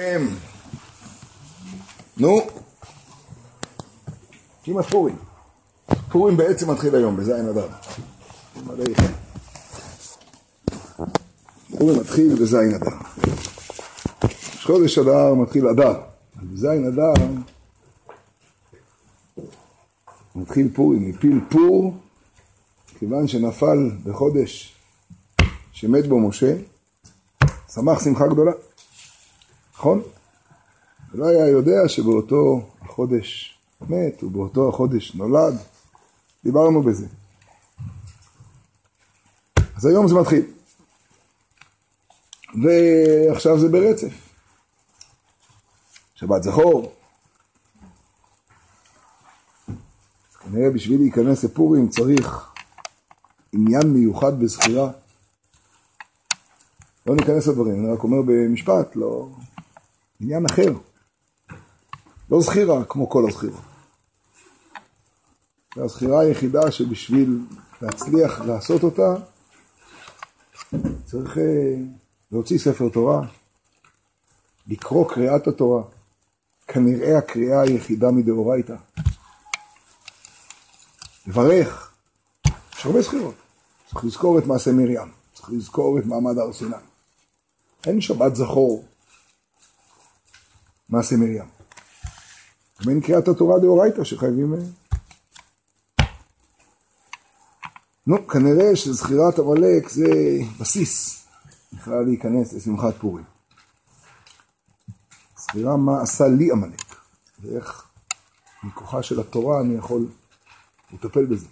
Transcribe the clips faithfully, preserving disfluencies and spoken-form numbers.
נו, כמעט פורים. פורים בעצם מתחיל היום, בזין אדר. פורים מתחיל בזין אדר. חודש אדר מתחיל אדר. בזין אדר מתחיל פורים, מפיל פור, כיוון שנפל בחודש שמת בו משה, שמח שמחה גדולה. נכון? ולא היה יודע שבאותו החודש מת, ובאותו החודש נולד. דיברנו בזה. אז היום זה מתחיל. ועכשיו זה ברצף. שבת זכור. אז כנראה בשביל להיכנס לפורים צריך עניין מיוחד בזכירה. לא ניכנס לדברים, אני רק אומר במשפט, לא... עניין אחר. לא זכירה כמו כל הזכירה. והזכירה היחידה שבשביל להצליח לעשות אותה, צריך להוציא ספר תורה, לקרוא קריאת התורה, כנראה הקריאה היחידה מדאורייתא. לברך, יש הרבה זכירות. צריך לזכור את מעשה מרים, צריך לזכור את מעמד הר סיני. אין שבת זכור מעשה מרים. ובין קריאת התורה דאורייתא שחייבים... נו, כנראה שזכירת עמלק זה בסיס בכלל להיכנס לשמחת פורים. זכירה מה עשה לי עמלק, ואיך מכוחה של התורה אני יכול לטפל בזה.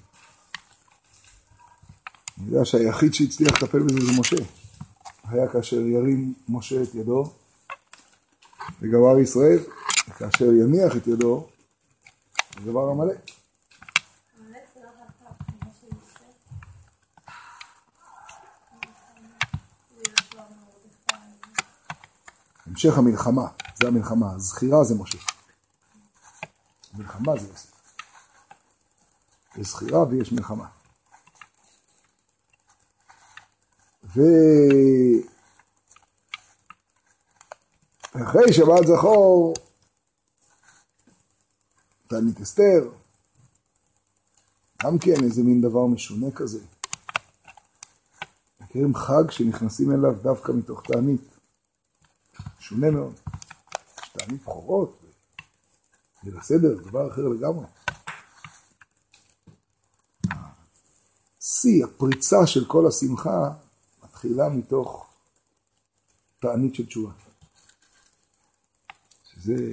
אני יודע שהיחיד שהצליח לטפל בזה זה משה. היה כאשר ירים משה את ידו וגבר ישראל, וכאשר יניח את ידו וגבר עמלק. המשך המלחמה, זה המלחמה, הזכירה זה משה. מלחמה זה יוסף. יש זכירה ויש מלחמה. ואחרי שבת זכור, תענית אסתר, גם כן איזה מין דבר משונה כזה. מכירים חג שנכנסים אליו דווקא מתוך תענית. שונה מאוד. יש תענית בחורות, זה בסדר, דבר אחר לגמרי. שיא, הפריצה של כל השמחה, מתחילה מתוך תענית של תשובה. שזה...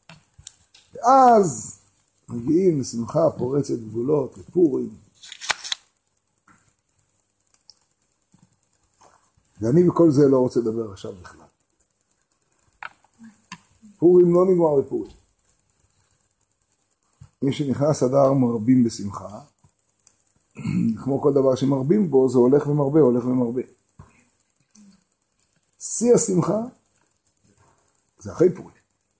ואז מגיעים לשמחה פורצת גבולות, לפורים. ואני בכל זה לא רוצה לדבר עכשיו בכלל. פורים לא נגמר בפורים. מי שנכנס אדר מרבים בשמחה, כמו כל דבר שמרבים בו, זה הולך ומרבה, הולך ומרבה. שיא השמחה, זה אחרי פורים.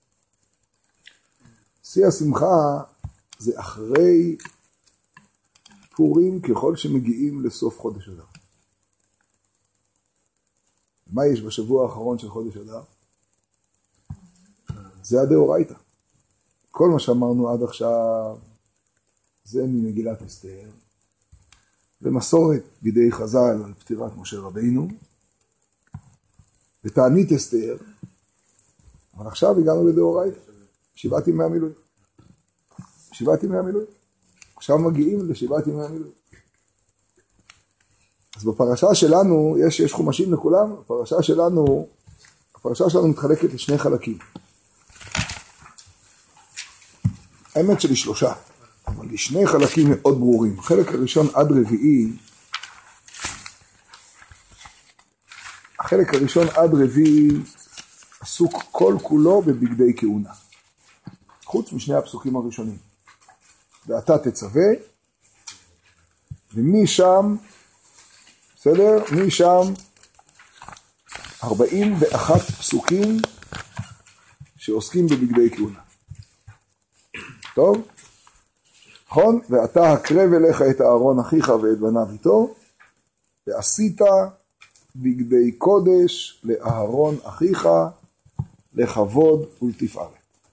שיא השמחה, זה אחרי פורים, ככל שמגיעים לסוף חודש אדר. מה יש בשבוע האחרון של חודש אדר? זה הדאורייתא. כל מה שאמרנו עד עכשיו, זה ממגילת אסתר, ומסורת בידי חז"ל על פטירת משה רבינו, ותענית אסתר, אבל עכשיו הגענו לדאורייתא, שבעת ימי המילואים. שבעת ימי המילואים. עכשיו מגיעים לשבעת ימי המילואים. אז בפרשה שלנו, יש, יש חומשים לכולם, הפרשה שלנו, הפרשה שלנו מתחלקת לשני חלקים. האמת שלי שלושה, אבל יש שני חלקים מאוד ברורים. החלק הראשון עד רביעי, החלק הראשון עד רביעי עסוק כל כולו בבגדי כהונה. חוץ משני הפסוקים הראשונים. ואתה תצווה, ומשם, בסדר? משם ארבעים ואחת פסוקים שעוסקים בבגדי כהונה. טוב? נכון? ואתה הקרב אליך את אהרון אחיך ואת בניו איתו, ועשית בגדי קודש לאהרון אחיך לכבוד ולתפארת.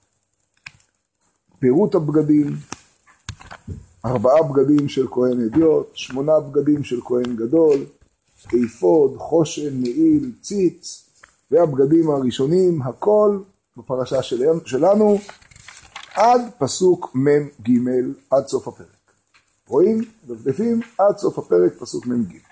פירוט הבגדים, ארבעה בגדים של כהן אדיוט, שמונה בגדים של כהן גדול, אפוד, חושן, מעיל, ציץ, והבגדים הראשונים, הכל בפרשה שלנו, עד פסוק מם ג' עד סוף הפרק. רואים? דפדפים עד סוף הפרק פסוק מם ג'.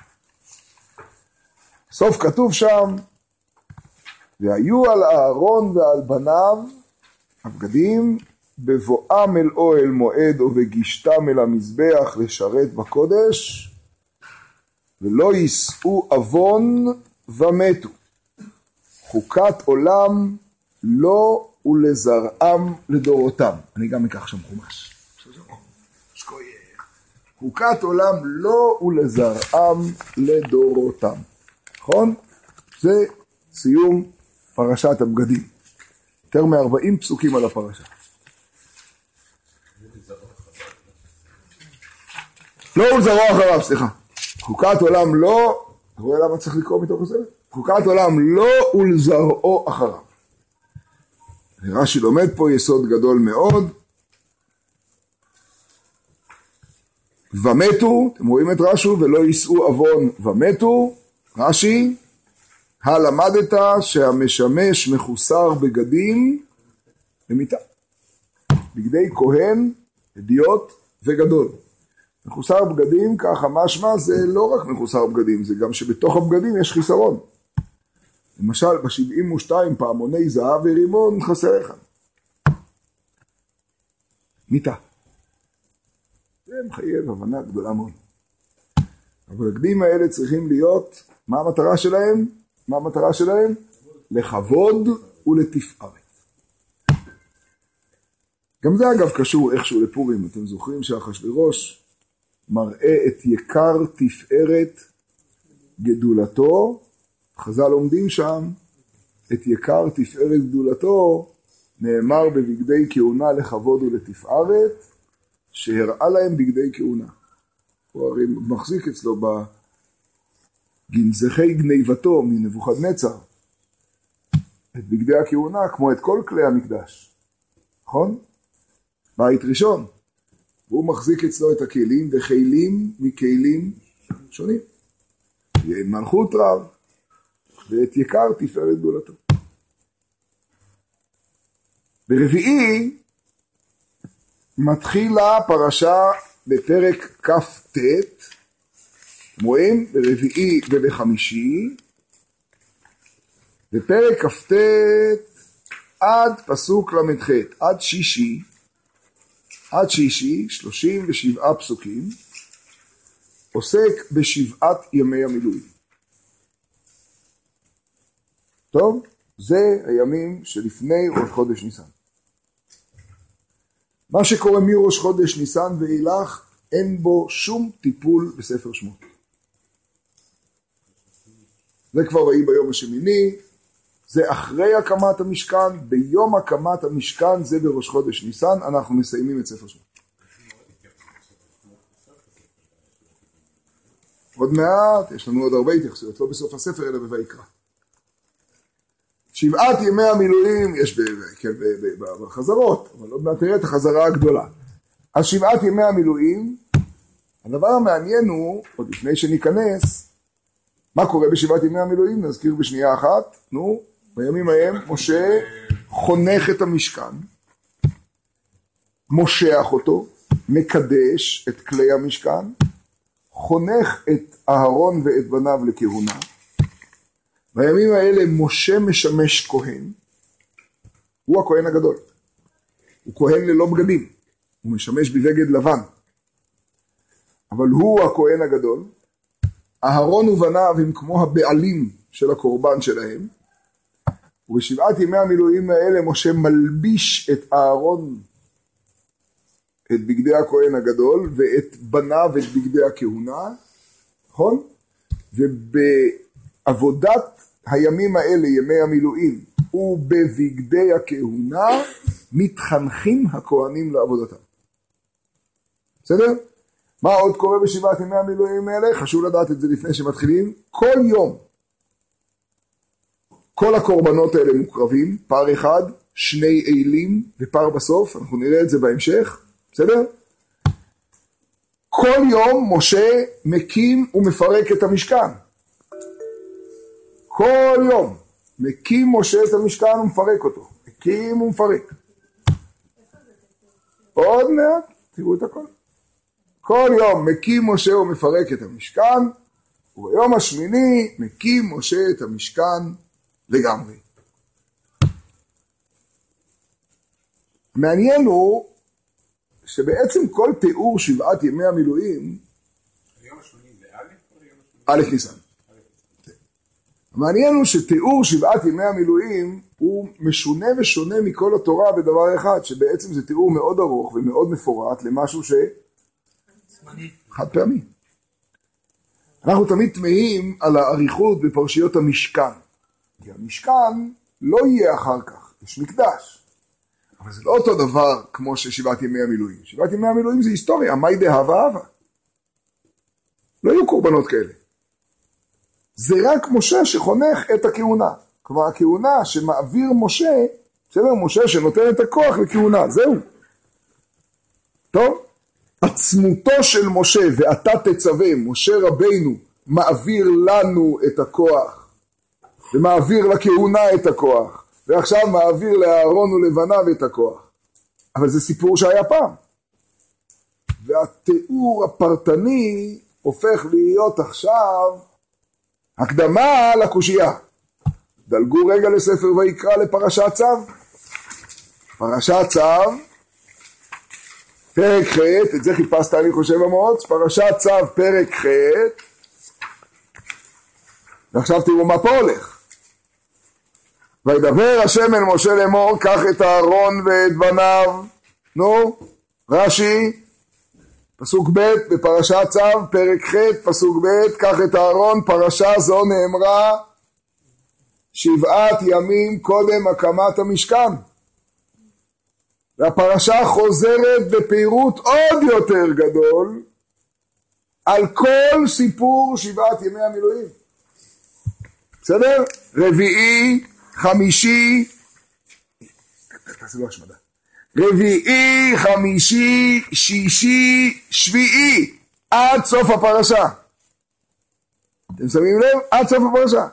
סוף כתוב שם, והיו על אהרון ועל בניו הבגדים, בבואם אל אוהל מועד ובגישתם אל המזבח לשרת בקודש, ולא יישאו אבון ומתו. חוקת עולם לא ולזרעם לדורותם. אני גם אקח שם חומש. חוקת עולם לא ולזרעם לדורותם. נכון? זה סיום פרשת הבגדים. יותר מ-ארבעים פסוקים על הפרשה. לא ולזרעו אחריו, סליחה. חוקת עולם לא, אתה רואה למה צריך לקרוא מתוך הספר? חוקת עולם לא ולזרעו אחריו. רש"י לומד פה יסוד גדול מאוד. ומתו, אתם רואים את רש"י, ולא יישאו אבון ומתו. רש"י, הלמדת שהמשמש מחוסר בגדים במיטה. בגדי כהן, אדיוט וגדול. מחוסר בגדים, ככה משמע, זה לא רק מחוסר בגדים, זה גם שבתוך הבגדים יש חיסרון. למשל, ב-שבעים ושתיים פעמוני זהב ורימון חסר אחד. מיטה. זה מחייב הבנה גדולה מאוד. אבל הבגדים האלה צריכים להיות, מה המטרה שלהם? מה המטרה שלהם? לכבוד ולתפארת. גם זה אגב קשור איכשהו לפורים. אתם זוכרים שאחשוורוש מראה את יקר תפארת גדולתו, חז"ל לומדים שם, את יקר תפארת גדולתו, נאמר בבגדי כהונה לכבוד ולתפארת, שהראה להם בגדי כהונה. הוא הרי מחזיק אצלו בגנזכי גניבתו מנבוכדנצר, את בגדי הכהונה כמו את כל כלי המקדש. נכון? בית ראשון. והוא מחזיק אצלו את הכלים, וכלים מכלים שונים. מלכות רב, ואת יקר תפארת גדולתו. ברביעי, מתחילה פרשה בפרק כ"ט, אתם רואים? ברביעי ובחמישי, בפרק כ"ט עד פסוק למ"ח, עד שישי, עד שישי, שלושים ושבעה פסוקים, עוסק בשבעת ימי המילואים. טוב, זה הימים שלפני ראש חודש ניסן. מה שקורה מראש חודש ניסן ואילך, אין בו שום טיפול בספר שמות. זה כבר ראי ביום השמיני, זה אחרי הקמת המשכן, ביום הקמת המשכן, זה בראש חודש ניסן, אנחנו מסיימים את ספר שמות. עוד מעט, יש לנו עוד הרבה התייחסויות, לא בסוף הספר אלא בויקרא. שבעת ימי המילואים יש בחזרות, אבל עוד מעט תראה את החזרה הגדולה. אז שבעת ימי המילואים, הדבר המעניין הוא, עוד לפני שניכנס, מה קורה בשבעת ימי המילואים? נזכיר בשנייה אחת, נו, בימים ההם משה חונך את המשכן, מושח אותו, מקדש את כלי המשכן, חונך את אהרון ואת בניו לכהונה. בימים האלה משה משמש כהן, הוא הכהן הגדול, הוא כהן ללא בגדים, הוא משמש בבגד לבן, אבל הוא הכהן הגדול. אהרון ובניו הם כמו הבעלים של הקורבן שלהם, ובשבעת ימי המילואים האלה משה מלביש את אהרון את בגדי הכהן הגדול ואת בניו את בגדי הכהונה, נכון? ובעבודת הימים האלה, ימי המילואים, ובבגדי הכהונה מתחנכים הכהנים לעבודתם. בסדר? מה עוד קורה בשבעת ימי המילואים האלה? חשוב לדעת את זה לפני שמתחילים. כל יום, כל הקורבנות האלה מוקרבים, פר אחד, שני אילים ופר בסוף, אנחנו נראה את זה בהמשך, בסדר? כל יום משה מקים ומפרק את המשכן. כל יום מקים משה את המשכן ומפרק אותו. מקים ומפרק. עוד מעט, תראו את הכל. כל יום מקים משה ומפרק את המשכן, וביום השמיני מקים משה את המשכן לגמרי. מעניין הוא שבעצם כל תיאור שבעת ימי המילואים, היום השמיני זה א' או א' ניסן. מעניין הוא שתיאור שבעת ימי המילואים הוא משונה ושונה מכל התורה בדבר אחד, שבעצם זה תיאור מאוד ארוך ומאוד מפורט למשהו ש... חד פעמי. אנחנו תמיד תמהים על האריכות בפרשיות המשכן. כי המשכן לא יהיה אחר כך, יש מקדש. אבל זה לא אותו דבר כמו ששבעת ימי המילואים. שבעת ימי המילואים זה היסטוריה, מאי דהבה הווה. לא יהיו קורבנות כאלה. זה רק משה שחונך את הכהונה. כלומר, הכהונה שמעביר משה, בסדר, משה שנותן את הכוח לכהונה, זהו. טוב? עצמותו של משה, ואתה תצווה, משה רבינו, מעביר לנו את הכוח, ומעביר לכהונה את הכוח, ועכשיו מעביר לאהרון ולבניו את הכוח. אבל זה סיפור שהיה פעם. והתיאור הפרטני הופך להיות עכשיו הקדמה לקושייה. דלגו רגע לספר ויקרא לפרשת צו. פרשת צו, פרק ח', את זה חיפשת אני חושב המוץ, פרשת צו פרק ח', ועכשיו תראו מה פה הולך. וידבר השם אל משה לאמור, קח את אהרון ואת בניו, נו, רש"י, פסוק ב' בפרשת צו, פרק ח', פסוק ב', קח את אהרון, פרשה זו נאמרה שבעת ימים קודם הקמת המשכן. והפרשה חוזרת בפירוט עוד יותר גדול על כל סיפור שבעת ימי המילואים. בסדר? רביעי, חמישי, תעשי לו השמדה. רביעי, חמישי, שישי, שביעי, עד סוף הפרשה. אתם שמים לב? עד סוף הפרשה.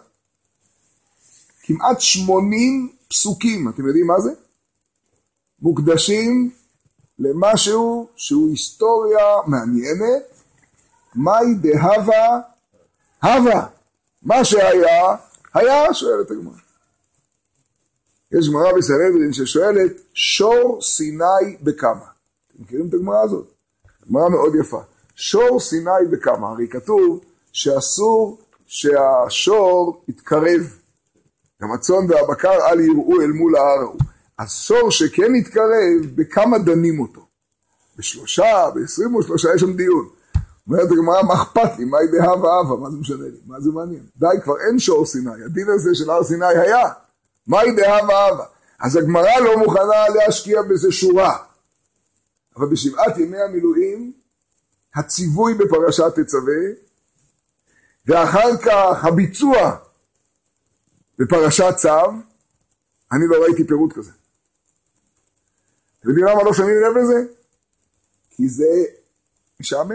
כמעט שמונים פסוקים, אתם יודעים מה זה? מוקדשים למשהו שהוא היסטוריה מעניינת, מאי דהבה הווה. מה שהיה, היה, שואלת הגמרא. יש גמרא בסנהדרין ששואלת, שור סיני בכמה. אתם מכירים את הגמרא הזאת? גמרא מאוד יפה. שור סיני בכמה. הרי כתוב שאסור שהשור יתקרב. גם הצאן והבקר אל יראו אל מול ההר ההוא. אז שור שכן יתקרב, בכמה דנים אותו? בשלושה, בעשרים ושלושה, יש שם דיון. אומרת הגמרא, מה אכפת לי? מהי דהבה הווה? מה זה משנה לי? מה זה מעניין? די, כבר אין שור סיני. הדין הזה של הר סיני היה. מהי דהבה הווה? אז הגמרא לא מוכנה להשקיע בזה שורה. אבל בשבעת ימי המילואים, הציווי בפרשת תצווה, ואחר כך הביצוע בפרשת צו, אני לא ראיתי פירוט כזה. אתם יודעים למה לא שמים לב לזה? כי זה משעמם.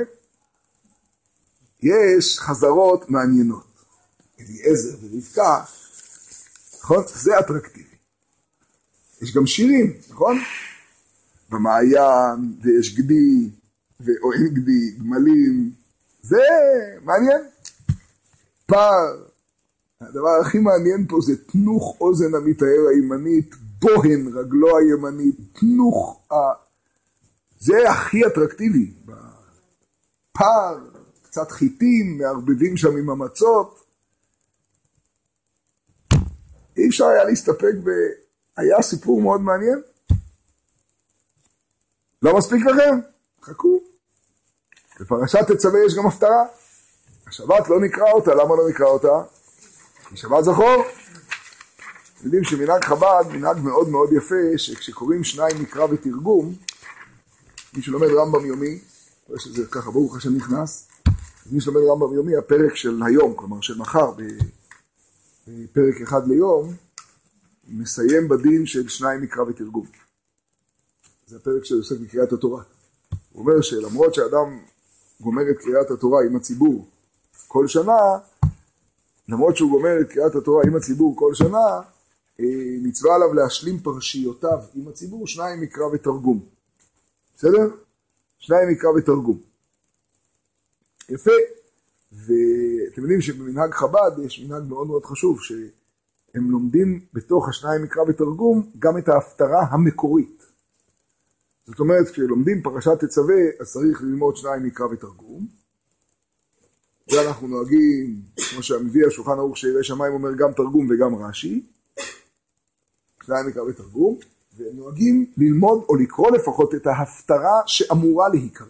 יש חזרות מעניינות. אליעזר ורבקה, נכון? זה אטרקטיבי. יש גם שירים, נכון? במעיין, ויש גדי, ואוהן גדי, גמלים. זה מעניין. פער. הדבר הכי מעניין פה זה תנוך אוזן המתאר הימנית, בוהן רגלו הימנית, תנוך ה... זה הכי אטרקטיבי. פער, קצת חיטים, מערבבים שם עם המצות. אי אפשר היה להסתפק ב... היה סיפור מאוד מעניין. לא מספיק לכם? חכו. בפרשת תצווה יש גם הפטרה. השבת לא נקרא אותה, למה לא נקרא אותה? כי שבת זכור. יודעים שמנהג חב"ד, מנהג מאוד מאוד יפה, שכשקוראים שניים מקרא ותרגום, מי שלומד רמב"ם יומי, רואה שזה ככה ברוך השם נכנס, מי שלומד רמב"ם יומי, הפרק של היום, כלומר של מחר, פרק אחד ליום, מסיים בדין של שניים מקרא ותרגום. זה הפרק שעוסק בקריאת התורה. הוא אומר שלמרות שאדם גומר את קריאת התורה עם הציבור כל שנה, למרות שהוא גומר את קריאת התורה עם הציבור כל שנה, מצווה עליו להשלים פרשיותיו עם הציבור, שניים מקרא ותרגום. בסדר? שניים מקרא ותרגום. יפה. ואתם יודעים שבמנהג חב"ד יש מנהג מאוד מאוד חשוב, שהם לומדים בתוך השניים מקרא ותרגום גם את ההפטרה המקורית. זאת אומרת, כשלומדים פרשת תצווה, אז צריך ללמוד שניים מקרא ותרגום. ואנחנו נוהגים, כמו שהמביא השולחן ערוך שירא שמיים אומר, גם תרגום וגם רש"י. שניים מקרא ותרגום, ונוהגים ללמוד או לקרוא לפחות את ההפטרה שאמורה להיקרא.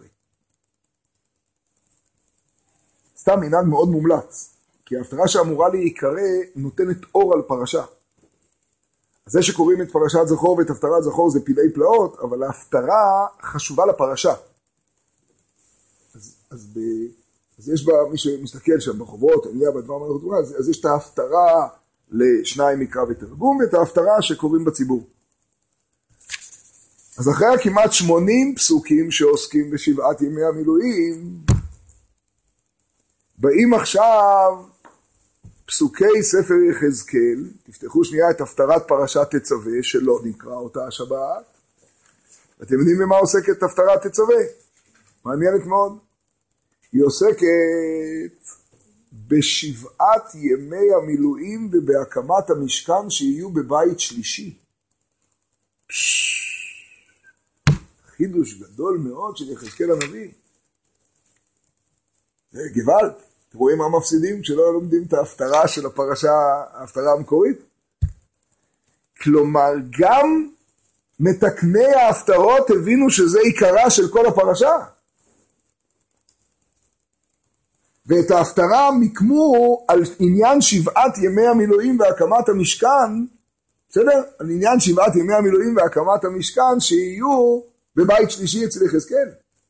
סתם מנהג מאוד מומלץ, כי ההפטרה שאמורה להיקרא נותנת אור על פרשה. אז זה שקוראים את פרשת זכור ואת הפטרת זכור זה פלאי פלאות, אבל ההפטרה חשובה לפרשה. אז, אז, ב, אז יש בה, מי שמסתכל שם בחובות, אני יודע בדבר מלאכות תורה, אז, אז יש את ההפטרה לשניים מקרא ותרגום, ואת ההפטרה שקוראים בציבור. אז אחרי כמעט שמונים פסוקים שעוסקים בשבעת ימי המילואים, באים עכשיו פסוקי ספר יחזקאל, תפתחו שנייה את הפטרת פרשת תצווה, שלא נקרא אותה השבת, ואתם יודעים במה עוסקת הפטרת תצווה? מעניינת מאוד. היא עוסקת בשבעת ימי המילואים ובהקמת המשכן שיהיו בבית שלישי. חידוש גדול מאוד של יחזקאל הנביא. זה גוואלד. אתם רואים מה מפסידים כשלא לומדים את ההפטרה של הפרשה, ההפטרה המקורית? כלומר, גם מתקני ההפטרות הבינו שזה עיקרה של כל הפרשה. ואת ההפטרה מיקמו על עניין שבעת ימי המילואים והקמת המשכן, בסדר? על עניין שבעת ימי המילואים והקמת המשכן שיהיו בבית שלישי אצל יחזקאל.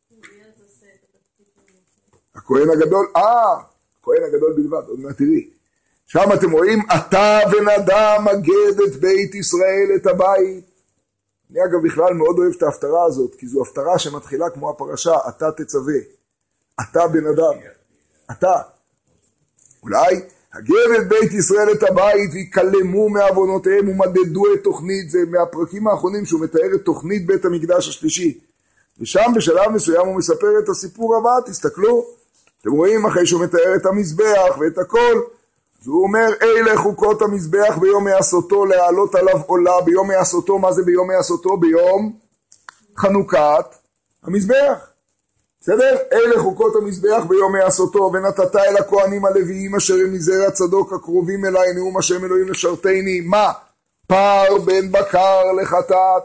הכהן הגדול, אה, הכהן הגדול בלבד, עוד מעט תראי. שם אתם רואים, אתה ונדע מגד את בית ישראל את הבית. אני אגב בכלל מאוד אוהב את ההפטרה הזאת, כי זו הפטרה שמתחילה כמו הפרשה, אתה תצווה, אתה בן אדם, אתה. אולי, הגד את בית ישראל את הבית, ויקלמו מעוונותיהם ומדדו את תוכנית, זה מהפרקים האחרונים שהוא מתאר את תוכנית בית המקדש השלישי. ושם בשלב מסוים הוא מספר את הסיפור הבא, תסתכלו, אתם רואים אחרי שהוא מתאר את המזבח ואת הכל, אז הוא אומר, אלה חוקות המזבח ביום העשותו, להעלות עליו עולה ביום העשותו, מה זה ביום העשותו? ביום חנוכת המזבח. בסדר? אלה חוקות המזבח ביום העשותו, ונתת אל הכהנים הלוויים אשר הם מזרע צדוק הקרובים אליי, נאום השם אלוהים לשרתני, מה? פר בן בקר לחטאת.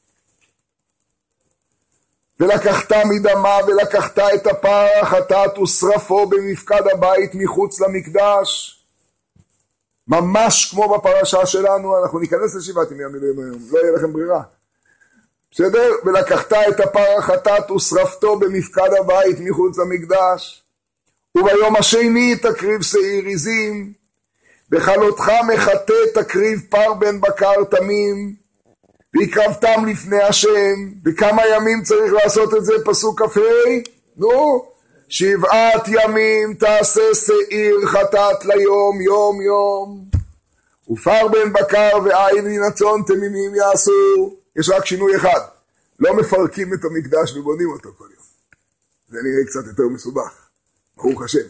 ולקחת מדמה ולקחת את הפר החטאת ושרפו במפקד הבית מחוץ למקדש. ממש כמו בפרשה שלנו, אנחנו ניכנס לשבעת ימי המילואים היום, לא יהיה לכם ברירה. בסדר? ולקחת את הפר החטאת ושרפתו במפקד הבית מחוץ למקדש. וביום השני תקריב שעיר עזים, בחלותך מחטא תקריב פר בן בקר תמים, והקרבתם לפני השם. וכמה ימים צריך לעשות את זה? פסוק כ"ה, נו, שבעת ימים תעשה שעיר חטאת ליום יום יום, ופר בן בקר ועין מן הצאן תמימים יעשו. יש רק שינוי אחד, לא מפרקים את המקדש ובונים אותו כל יום, זה נראה קצת יותר מסובך, ברוך השם.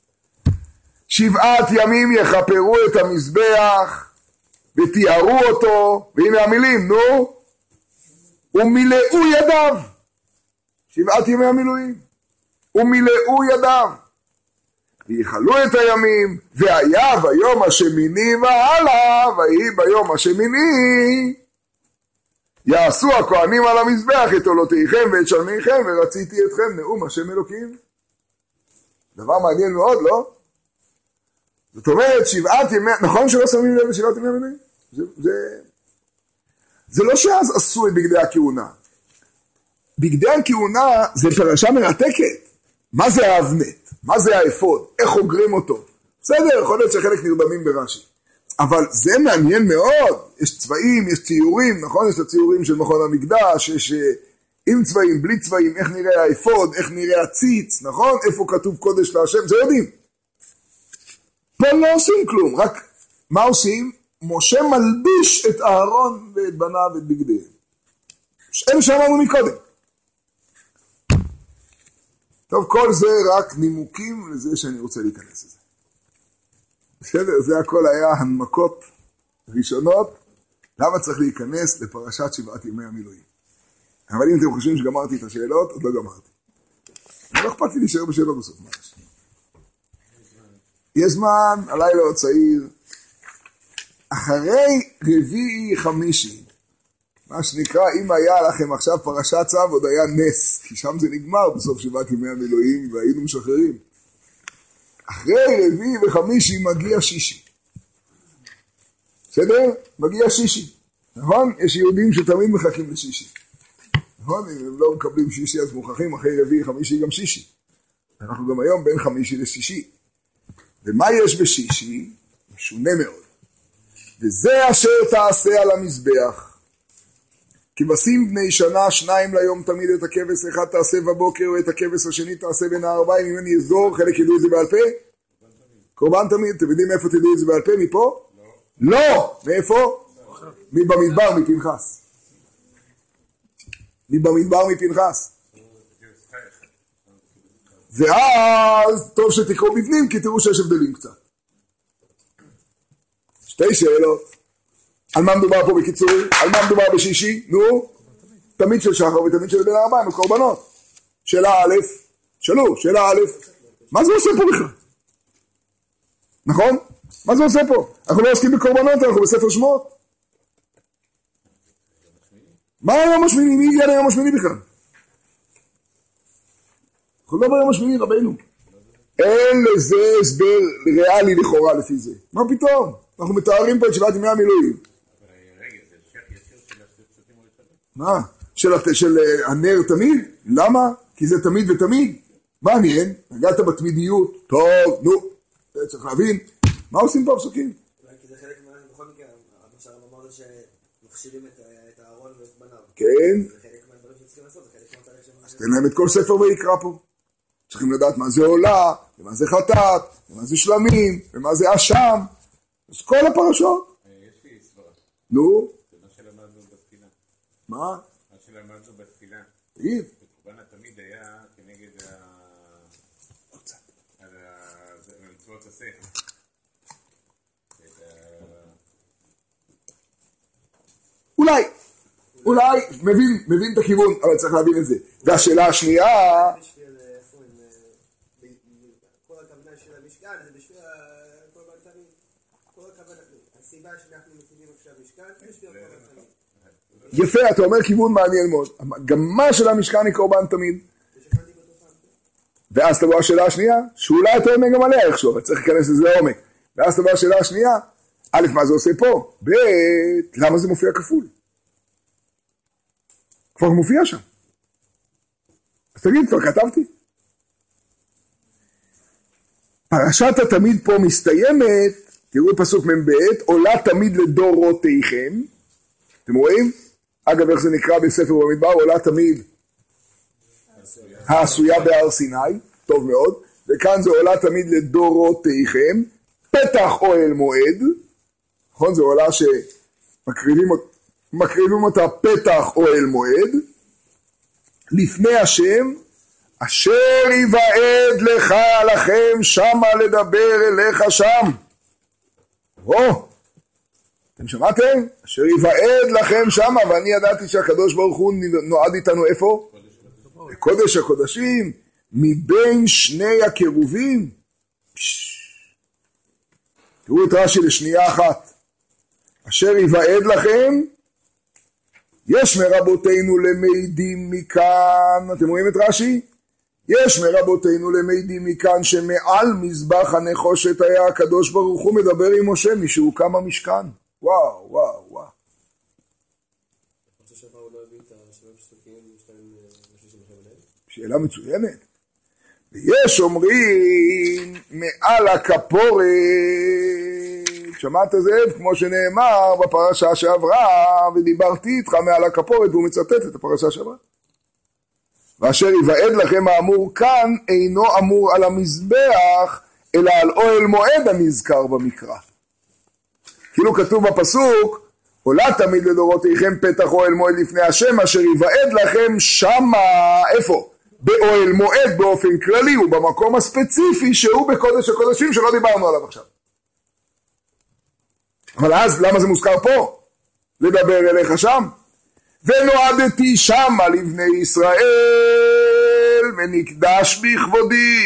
שבעת ימים יחפרו את המזבח ותיארו אותו, והנה המילים, נו, ומילאו ידיו, שבעת ימי המילואים, ומילאו ידיו, ויחלו את הימים, והיה ביום השמיני והלאה, ויהי ביום השמיני, יעשו הכהנים על המזבח את עולותיכם ואת שלמיכם, ורציתי אתכם נאום השם אלוקים. דבר מעניין מאוד, לא? זאת אומרת, שבעת ימי, נכון שלא שמים לב לשבעת ימי המילואים? זה, זה, זה לא שאז עשו את בגדי הכהונה. בגדי הכהונה זה פרשה מרתקת. מה זה האבנת? מה זה האפוד? איך חוגרים אותו? בסדר, יכול להיות שחלק נרדמים ברש"י. אבל זה מעניין מאוד, יש צבעים, יש ציורים, נכון? יש את הציורים של מכון המקדש, יש עם צבעים, בלי צבעים, איך נראה האפוד, איך נראה הציץ, נכון? איפה כתוב קודש להשם, זה יודעים. פה לא עושים כלום, רק מה עושים? משה מלביש את אהרון ואת בניו ואת בגדיהם. אלה שאמרנו מקודם. טוב, כל זה רק נימוקים לזה שאני רוצה להיכנס לזה. בסדר, זה הכל היה הנמקות ראשונות, למה צריך להיכנס לפרשת שבעת ימי המילואים. אבל אם אתם חושבים שגמרתי את השאלות, עוד לא גמרתי. לא אכפת לי להישאר בשאלות בסוף. יש זמן, הלילה עוד צעיר, אחרי רביעי חמישי, מה שנקרא, אם היה לכם עכשיו פרשת צו, עוד היה נס, כי שם זה נגמר בסוף שבעת ימי המילואים, והיינו משחררים. אחרי רביעי וחמישי מגיע שישי. בסדר? מגיע שישי. נכון? יש יהודים שתמיד מחכים לשישי. נכון? אם הם לא מקבלים שישי אז מוכרחים אחרי רביעי וחמישי גם שישי. אנחנו גם היום בין חמישי לשישי. ומה יש בשישי? משונה מאוד. וזה אשר תעשה על המזבח. כבשים בני שנה, שניים ליום תמיד את הכבש, אחד תעשה בבוקר ואת הכבש השני תעשה בין הערביים, אם אני אזור, חלק ידעו את זה בעל פה? קורבן תמיד, אתם יודעים איפה תדעו את זה בעל פה? מפה? לא. לא! מאיפה? מבמדבר, מפנחס. מבמדבר, מפנחס. ואז טוב שתקראו בפנים, כי תראו שיש הבדלים קצת. שתי שאלות. על מה מדובר פה בקיצור? על מה מדובר בשישי? נו, תמיד של שחר ותמיד של בין הארבעים, הקורבנות. שאלה א', שאלו, שאלה א', מה זה עושה פה בכלל? נכון? מה זה עושה פה? אנחנו לא עוסקים בקורבנות, אנחנו בספר שמות. מה היום השמיני? מי הגיע ליום השמיני בכלל? אנחנו לא ביום השמיני, רבינו. אין לזה הסבר ריאלי לכאורה לפי זה. מה פתאום? אנחנו מתארים פה את שבעת ימי המילואים. מה? של, של הנר תמיד? למה? כי זה תמיד ותמיד. מעניין, נגעת בתמידיות. טוב, נו, צריך להבין. מה עושים פה הפסוקים? כי זה חלק מה... בכל מקרה, מה שהרב אמר זה שמכשירים את הארון ואת בניו. כן. זה חלק מהדברים שצריכים לעשות, זה חלק מהתהליך שהם... אז תן להם את כל ספר ויקרא פה. צריכים לדעת מה זה עולה, ומה זה חטאת, ומה זה שלמים, ומה זה אשם. אז כל הפרשות. יש לי סברה. נו? זה מה שלמדנו בתפילה. מה? מה שלמדנו בתפילה. תגיד. בקורבן התמיד היה כנגד ה... על המצוות הספר. אולי, אולי, מבין, מבין את הכיוון, אבל צריך להבין את זה. והשאלה השנייה... כל הכוונה של המשכן זה בשביל הקורבן תמיד. כל הכוונה, הסיבה שאנחנו מציבים עכשיו משכן, בשביל הקורבן תמיד. יפה, אתה אומר כיוון מעניין מאוד. המגמה של המשכן היא קורבן תמיד. ואז תבוא השאלה השנייה, שאולי אתה אומר גם עליה איכשהו, אבל צריך להיכנס לזה לעומק. ואז תבוא השאלה השנייה, א', מה זה עושה פה? ב', למה זה מופיע כפול? כבר מופיע שם. אז תגיד, כבר כתבתי. פרשת התמיד פה מסתיימת, תראו פסוק מב' עולה תמיד לדורותיכם. אתם רואים? אגב, איך זה נקרא בספר במדבר? עולה תמיד העשויה בהר סיני, טוב מאוד. וכאן זה עולה תמיד לדורותיכם. פתח אוהל מועד. נכון? זה עולה שמקריבים אותה פתח אוהל מועד. לפני השם, אשר יבעד לך לכם שמה לדבר אליך שם. או, אתם שמעתם? אשר יבעד לכם שמה, ואני ידעתי שהקדוש ברוך הוא נועד איתנו איפה? בקודש הקודשים, מבין שני הקירובים. תראו את רש"י לשנייה אחת. אשר יבעד לכם, יש מרבותינו למדים מכאן, אתם רואים את רש"י? יש מרבותינו למדים מכאן שמעל מזבח הנחושת היה הקדוש ברוך הוא מדבר עם משה משהוקם המשכן. וואו, וואו, וואו. שאלה מצוינת. ויש אומרים מעל הכפורת שמעת זאב, כמו שנאמר בפרשה שעברה, ודיברתי איתך מעל הכפורת, והוא מצטט את הפרשה שעברה. ואשר יוועד לכם האמור כאן, אינו אמור על המזבח, אלא על אוהל מועד הנזכר במקרא. כאילו כתוב בפסוק, עולה תמיד לדורותיכם פתח אוהל מועד לפני השם, אשר יוועד לכם שמה, איפה? באוהל מועד באופן כללי, ובמקום הספציפי שהוא בקודש הקודשים שלא דיברנו עליו עכשיו. אבל אז למה זה מוזכר פה? לדבר אליך שם. ונועדתי שמה לבני ישראל, ונקדש בכבודי,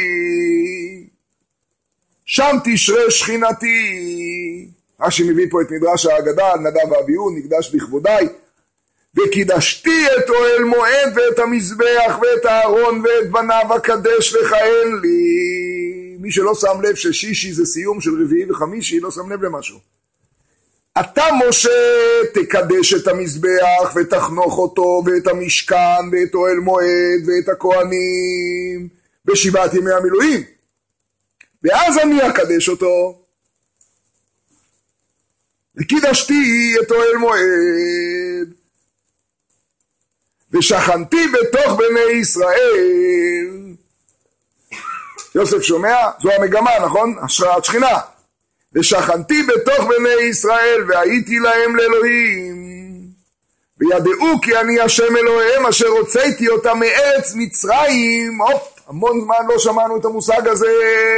שם תשרה שכינתי. רש"י מביא פה את מדרש ההגדה על נדב ואביהו, נקדש בכבודי, וקידשתי את אוהל מועד ואת המזבח ואת הארון ואת בניו אקדש לכהן לי. מי שלא שם לב ששישי זה סיום של רביעי וחמישי, לא שם לב למשהו. אתה משה תקדש את המזבח ותחנוך אותו ואת המשכן ואת אוהל מועד ואת הכהנים בשבעת ימי המילואים, ואז אני אקדש אותו. וקידשתי את אוהל מועד ושכנתי בתוך בני ישראל. יוסף שומע? זו המגמה, נכון? השראת שכינה. ושכנתי בתוך בני ישראל והייתי להם לאלוהים, וידעו כי אני השם אלוהיהם אשר הוצאתי אותם מארץ מצרים. הופ, המון זמן לא שמענו את המושג הזה.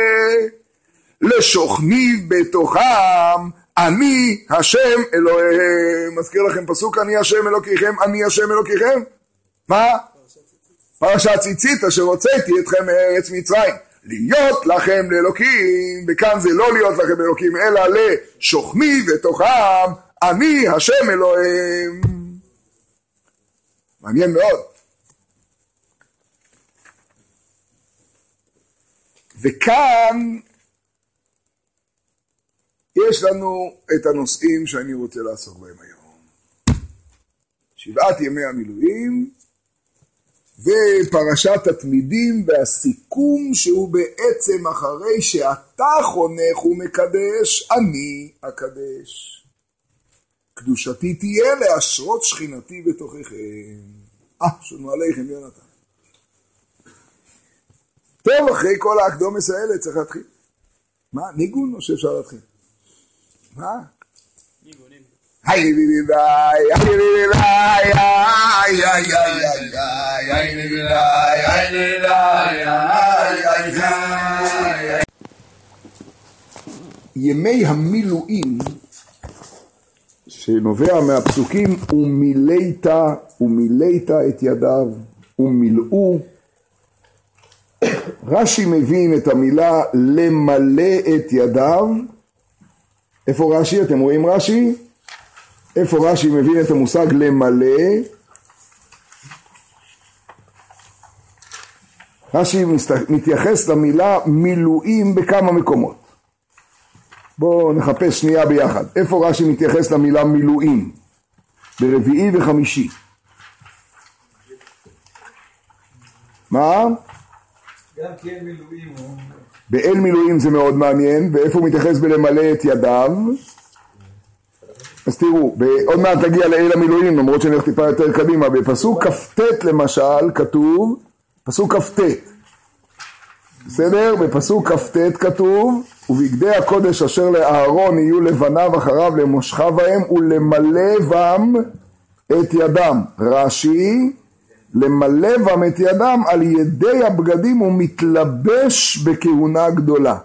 לשוכני בתוכם אני השם אלוהיהם. מזכיר לכם פסוק אני השם אלוקיכם, אני השם אלוקיכם? מה? פרשת ציצית, אשר הוצאתי אתכם מארץ מצרים להיות לכם לאלוקים. וכאן זה לא להיות לכם לאלוקים, אלא לשוכני בתוכם אני השם אלוהים. מעניין מאוד. וכאן יש לנו את הנושאים שאני רוצה לעסוק בהם היום. שבעת ימי המילואים ופרשת התמידים והסיכום שהוא בעצם אחרי שאתה חונך ומקדש, אני אקדש. קדושתי תהיה להשרות שכינתי בתוככם. אה, שונו עליכם יונתן. טוב, אחרי כל האקדומס האלה צריך להתחיל. מה, ניגון או שאפשר להתחיל? מה? ניגון, ניגון. היי לילילי, היי לילילי, היי היי היי היי לילילי, היי לילילי, היי היי היי. ימי המילואים שנובע מהפסוקים ומילאת ומילאת את ידיו ומילאו. רש"י מבין את המילה למלא את ידיו. איפה רש"י? אתם רואים רש"י? איפה רש"י מבין את המושג למלא? רש"י מתייחס למילה מילואים בכמה מקומות. בואו נחפש שנייה ביחד. איפה רש"י מתייחס למילה מילואים? ברביעי וחמישי. מה? גם כן מילואים. באל מילואים זה מאוד מעניין. ואיפה הוא מתייחס בלמלא את ידיו? אז תראו, עוד מעט תגיע לאל המילואים, למרות שאני הולך טיפה יותר קדימה. בפסוק כ"ט למשל כתוב, פסוק כ"ט, בסדר? בפסוק כ"ט כתוב, ובגדי הקודש אשר לאהרון יהיו לבניו אחריו למושכה בהם ולמלא בם את ידם. רש"י, למלא בם את ידם על ידי הבגדים ומתלבש בכהונה גדולה.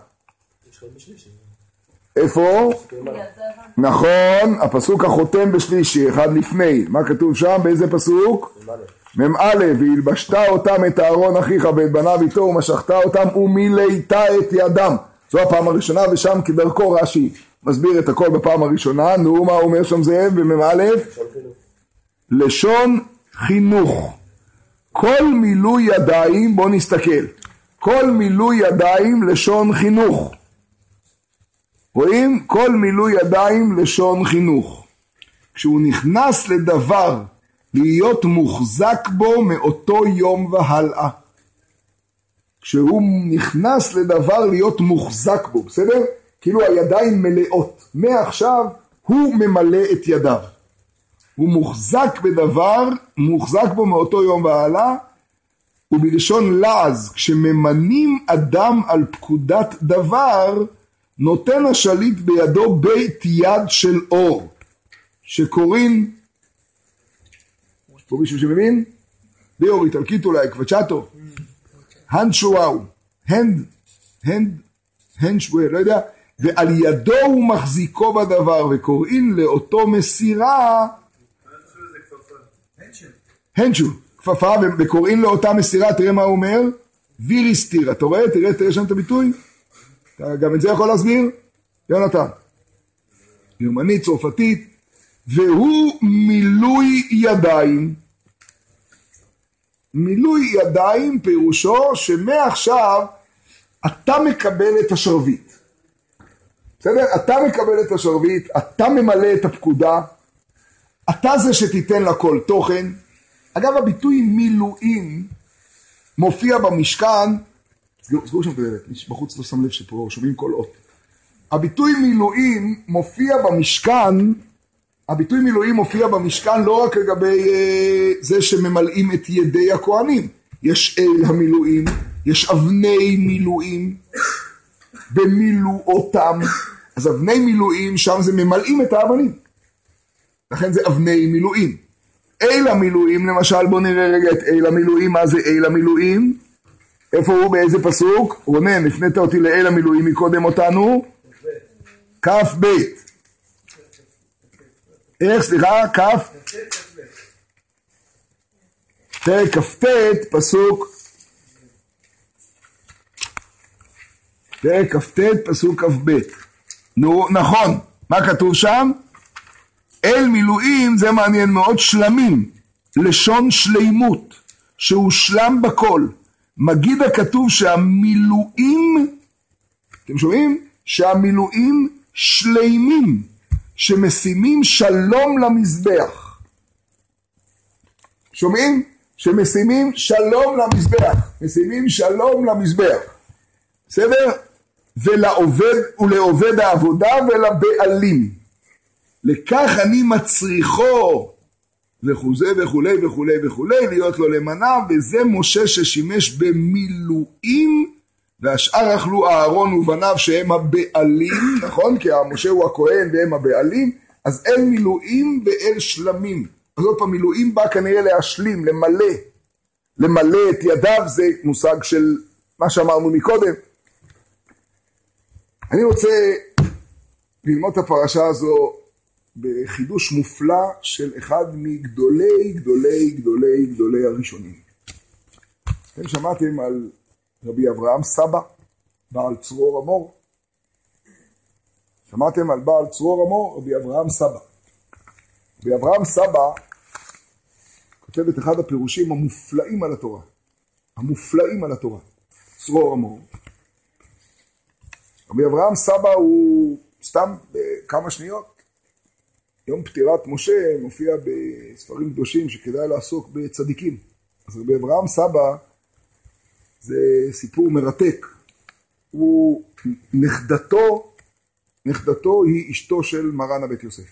איפה? נכון, הפסוק החותם בשלישי, אחד לפני. מה כתוב שם? באיזה פסוק? ממ"א, והלבשת אותם את אהרון אחיך ואת בניו איתו ומשכת אותם ומילאת את ידם. זו הפעם הראשונה, ושם כדרכו רש"י מסביר את הכל בפעם הראשונה. נו, מה אומר שם זאב בממ"א? לשון חינוך. כל מילוי ידיים, בוא נסתכל, כל מילוי ידיים לשון חינוך. רואים? כל מילוי ידיים לשון חינוך. כשהוא נכנס לדבר להיות מוחזק בו מאותו יום והלאה. כשהוא נכנס לדבר להיות מוחזק בו, בסדר? כאילו הידיים מלאות. מעכשיו הוא ממלא את ידיו. הוא מוחזק בדבר, מוחזק בו מאותו יום והלאה, ובלשון לעז, כשממנים אדם על פקודת דבר, נותן השליט בידו בית יד של אור, שקוראים, יש פה מישהו שמבין? ליאור, איטלקית אולי, קבצ'טו, הנד שוואו, הנד, הנד, הנד שוואו, לא יודע, ועל ידו הוא מחזיקו בדבר, וקוראים לאותו מסירה, הנשו, כפפה, וקוראים לאותה מסירה, תראה מה הוא אומר, ויריסטיר, אתה רואה? תראה, תראה שם את הביטוי, אתה גם את זה יכול להסביר? יונתן, גרמנית, צרפתית, והוא מילוי ידיים, מילוי ידיים פירושו שמעכשיו אתה מקבל את השרביט, בסדר? אתה מקבל את השרביט, אתה ממלא את הפקודה, אתה זה שתיתן לכל תוכן. אגב, הביטוי מילואים מופיע במשכן, סגרו שם את הדלת, בחוץ לא שם לב שפה שומעים כל אות. הביטוי מילואים מופיע במשכן, הביטוי מילואים מופיע במשכן לא רק לגבי אה, זה שממלאים את ידי הכהנים, יש אל המילואים, יש אבני מילואים, במילואותם, אז אבני מילואים שם זה ממלאים את האבנים, לכן זה אבני מילואים. אל המילואים למשל, בוא נראה רגע את אל המילואים, מה זה אל המילואים? איפה הוא, באיזה פסוק? רונן, הפנית אותי לאל המילואים מקודם אותנו, כף בית. איך, סליחה, כף? פרק כ"ט, פסוק, פרק כ"ט, פסוק כ"ב. נו, נכון, מה כתוב שם? אל מילואים, זה מעניין מאוד, שלמים, לשון שלימות, שהוא שלם בכל. מגיד הכתוב שהמילואים, אתם שומעים? שהמילואים שלימים, שמשימים שלום למזבח. שומעים? שמשימים שלום למזבח. משימים שלום למזבח. בסדר? ולעובד, ולעובד העבודה ולבעלים. לכך אני מצריחו, וכו' וכו' וכו' וכו', להיות לו למנה, וזה משה ששימש במילואים, והשאר אכלו אהרון ובניו שהם הבעלים, נכון? כי משה הוא הכהן והם הבעלים, אז אל מילואים ואל שלמים. אז עוד פעם, מילואים בא כנראה להשלים, למלא, למלא את ידיו, זה מושג של מה שאמרנו מקודם. אני רוצה ללמוד את הפרשה הזו בחידוש מופלא של אחד מגדולי גדולי גדולי גדולי הראשונים. אתם שמעתם על רבי אברהם סבא, בעל צרור אמור? שמעתם על בעל צרור אמור? רבי אברהם סבא. רבי אברהם סבא כותב את אחד הפירושים המופלאים על התורה. המופלאים על התורה. צרור אמור. רבי אברהם סבא הוא סתם בכמה שניות. יום פטירת משה מופיע בספרים קדושים שכדאי לעסוק בצדיקים. אז רבי אברהם סבא זה סיפור מרתק. הוא נכדתו, נכדתו היא אשתו של מרן הבית יוסף.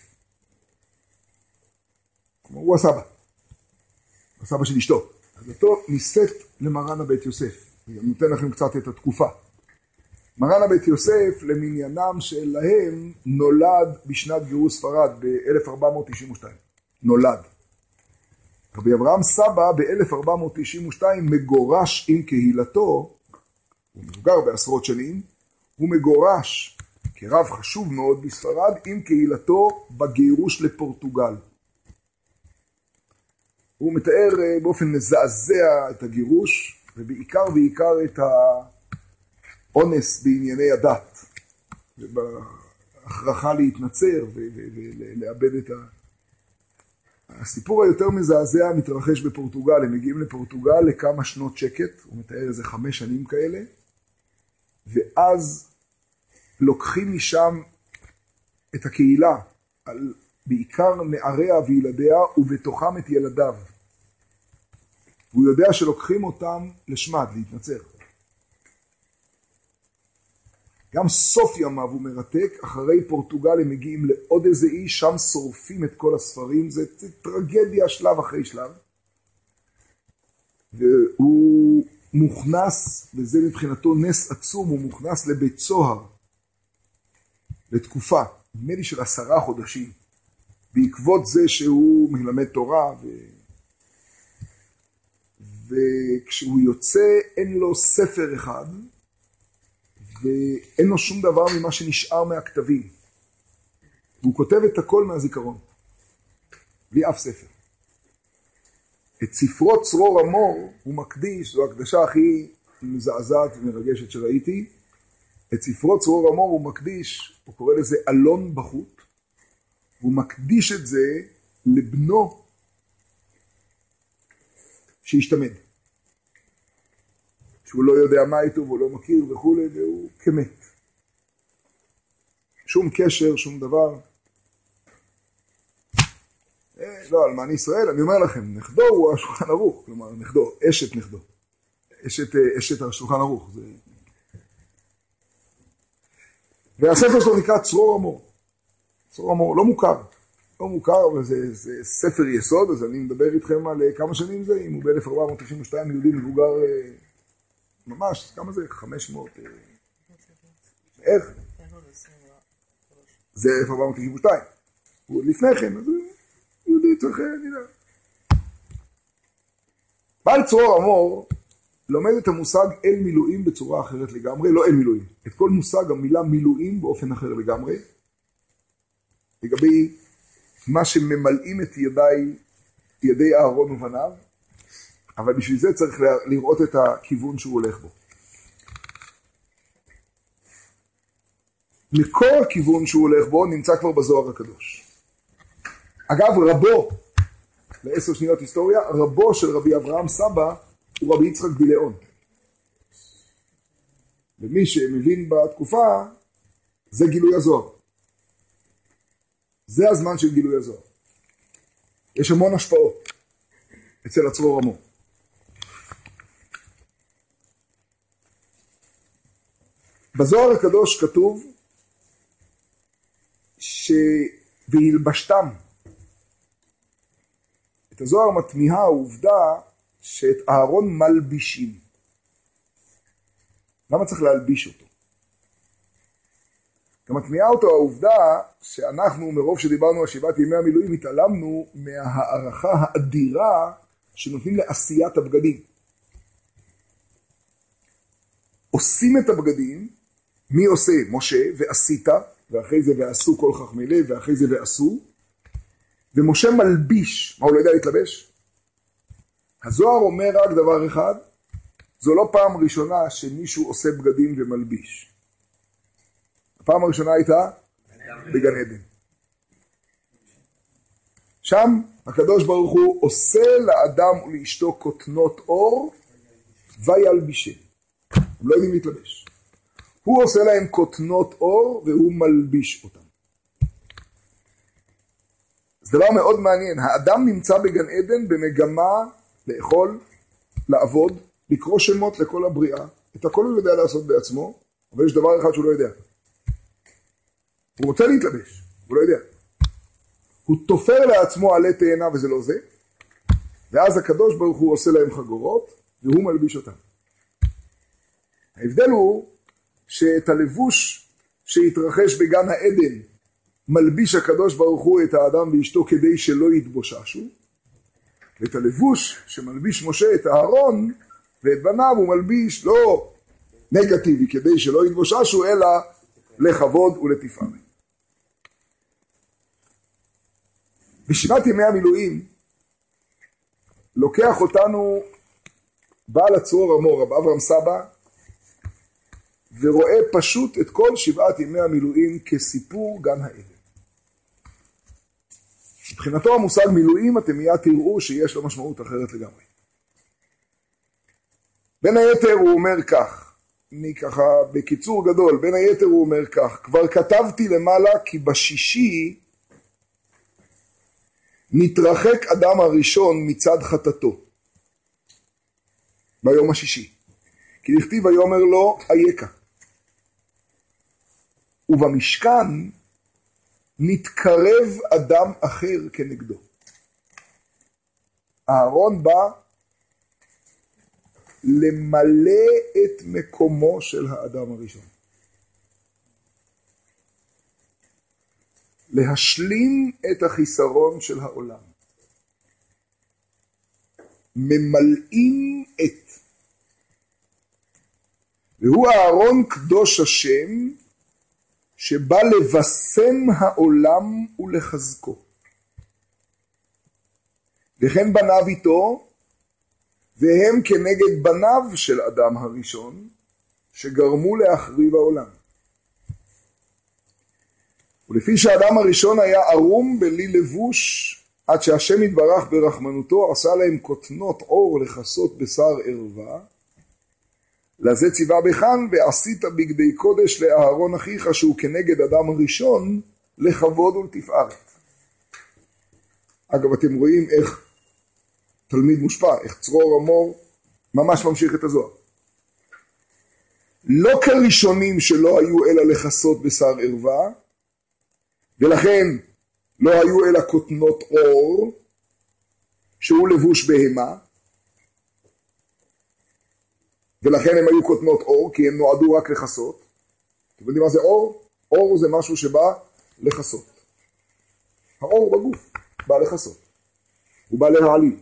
כלומר, הוא הסבא. הסבא של אשתו. אז אותו ניסת למרן הבית יוסף. אני נותן לכם קצת את התקופה. מרן הבית יוסף למניינם שלהם נולד בשנת גירוש ספרד ב-אלף ארבע מאות תשעים ושתיים. נולד. רבי אברהם סבא ב-אלף ארבע מאות תשעים ושתיים מגורש עם קהילתו, הוא מבוגר בעשרות שנים, הוא מגורש כרב חשוב מאוד בספרד עם קהילתו בגירוש לפורטוגל. הוא מתאר באופן מזעזע את הגירוש, ובעיקר בעיקר את האונס בענייני הדת, ובהכרחה להתנצר ולאבד את ה... הסיפור היותר מזעזע מתרחש בפורטוגל. הם מגיעים לפורטוגל לכמה שנות שקט, הוא מתאר איזה חמש שנים כאלה, ואז לוקחים משם את הקהילה, על בעיקר נעריה וילדיה, ובתוכם את ילדיו. והוא יודע שלוקחים אותם לשמד, להתנצר. גם סוף ימיו הוא מרתק, אחרי פורטוגל הם מגיעים לעוד איזה איש, שם שורפים את כל הספרים, זה, זה טרגדיה שלב אחרי שלב. והוא מוכנס, וזה מבחינתו נס עצום, הוא מוכנס לבית סוהר, לתקופה, נדמה לי של עשרה חודשים, בעקבות זה שהוא מלמד תורה, ו... וכשהוא יוצא אין לו ספר אחד, ואין לו שום דבר ממה שנשאר מהכתבים. והוא כותב את הכל מהזיכרון, בלי אף ספר. את ספרו צרור המור הוא מקדיש, זו הקדשה הכי מזעזעת ומרגשת שראיתי, את ספרו צרור המור הוא מקדיש, הוא קורא לזה אלון בחוט, והוא מקדיש את זה לבנו שהשתמד. שהוא לא יודע מה איתו והוא לא מכיר וכו', והוא כמת. שום קשר, שום דבר. אה, לא, אלמן ישראל, אני אומר לכם, נכדו הוא השולחן ערוך, כלומר, נכדו, אשת נכדו. אשת, אשת השולחן ערוך. זה... והספר שלו נקרא צרור המור. צרור המור, לא מוכר. לא מוכר, אבל זה, זה ספר יסוד, אז אני מדבר איתכם על כמה שנים זה, אם הוא ב-אלף ארבע מאות תשעים ושתיים יהודי מבוגר, ממש, כמה זה? חמש מאות... איך? זה אלף ארבע מאות תשעים ושתיים. הוא לפני כן, אז יהודי צריך, אני יודע. בעל צרור המור לומד את המושג אל מילואים בצורה אחרת לגמרי, לא אל מילואים. את כל מושג המילה מילואים באופן אחר לגמרי, לגבי מה שממלאים את ידי, ידי אהרון ובניו, אבל בשביל זה צריך לראות את הכיוון שהוא הולך בו. מקור הכיוון שהוא הולך בו נמצא כבר בזוהר הקדוש. אגב, רבו, לעשר שניות היסטוריה, רבו של רבי אברהם סבא הוא רבי יצחק בילאון. ומי שמבין בתקופה, זה גילוי הזוהר. זה הזמן של גילוי הזוהר. יש המון השפעות אצל הצרור המור. בזוהר הקדוש כתוב שבהלבשתם. את הזוהר מתמיהה העובדה שאת אהרון מלבישים. למה צריך להלביש אותו? גם מתמיהה אותו העובדה שאנחנו מרוב שדיברנו על שבעת ימי המילואים התעלמנו מהערכה האדירה שנותנים לעשיית הבגדים. עושים את הבגדים, מי עושה? משה, ועשית, ואחרי זה ועשו כל חכמי לב, ואחרי זה ועשו, ומשה מלביש. מה הוא לא יודע להתלבש? הזוהר אומר רק דבר אחד, זו לא פעם ראשונה שמישהו עושה בגדים ומלביש. הפעם הראשונה הייתה בגן עדן. שם הקדוש ברוך הוא עושה לאדם ולאשתו כותנות אור וילבישם. הם לא יודעים להתלבש. הוא עושה להם כותנות אור והוא מלביש אותם. זה דבר מאוד מעניין. האדם נמצא בגן עדן במגמה לאכול, לעבוד, לקרוא שמות לכל הבריאה. את הכל הוא יודע לעשות בעצמו, אבל יש דבר אחד שהוא לא יודע. הוא רוצה להתלבש, הוא לא יודע. הוא תופר לעצמו עלי תאנה וזה לא זה, ואז הקדוש ברוך הוא עושה להם חגורות, והוא מלביש אותם. ההבדל הוא שאת הלבוש שהתרחש בגן העדן, מלביש הקדוש ברוך הוא את האדם ואשתו כדי שלא יתבוששו, ואת הלבוש שמלביש משה את הארון ואת בניו הוא מלביש לא נגטיבי כדי שלא יתבוששו, אלא לכבוד ולתפארת. בשבעת ימי המילואים לוקח אותנו בעל הצרור המור, רב אברהם סבא, ורואה פשוט את כל שבעת ימי המילואים כסיפור גן העדן. מבחינתו המושג מילואים אתם מיד תראו שיש לו משמעות אחרת לגמרי. בין היתר הוא אומר כך, אני ככה בקיצור גדול, בין היתר הוא אומר כך, כבר כתבתי למעלה כי בשישי נתרחק אדם הראשון מצד חטאתו, ביום השישי. כי לכתיב ויאמר לו אייכה. ובמשכן נתקרב אדם אחר כנגדו. אהרון בא למלא את מקומו של האדם הראשון. להשלים את החיסרון של העולם. ממלאים את. והוא אהרון קדוש השם, שבא לבשם העולם ולחזקו. וכן בניו איתו, והם כנגד בניו של אדם הראשון, שגרמו להחריב העולם. ולפי שהאדם הראשון היה ערום בלי לבוש, עד שהשם יתברך ברחמנותו עשה להם כותנות אור לכסות בשר ערווה, לזה ציווה בכאן, ועשית בגדי קודש לאהרון אחיך, שהוא כנגד אדם הראשון, לכבוד ולתפארת. אגב, אתם רואים איך תלמיד מושפע, איך צרור המור ממש ממשיך את הזוהר. לא כראשונים שלא היו אלא לכסות בשר ערווה, ולכן לא היו אלא כותנות אור, שהוא לבוש בהמה, ולכן הם היו כותנות אור, כי הם נועדו רק לכסות. אתם יודעים מה זה אור? אור זה משהו שבא לכסות. האור בגוף בא לכסות. הוא בא להעליל.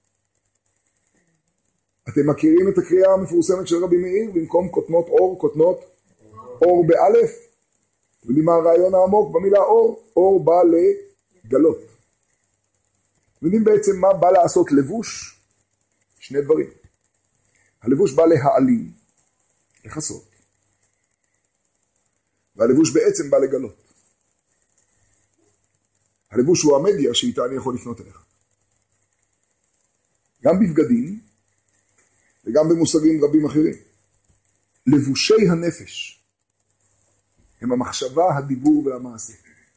אתם מכירים את הקריאה המפורסמת של רבי מאיר, במקום כותנות אור, כותנות אור באלף? אתם יודעים מה הרעיון העמוק במילה אור? אור בא לגלות. אתם יודעים בעצם מה בא לעשות לבוש? שני דברים. הלבוש בא להעלים, לכסות. והלבוש בעצם בא לגלות. הלבוש הוא המדיה שאיתה אני יכול לפנות אליך. גם בבגדים וגם במושגים רבים אחרים. לבושי הנפש הם המחשבה, הדיבור והמעשה.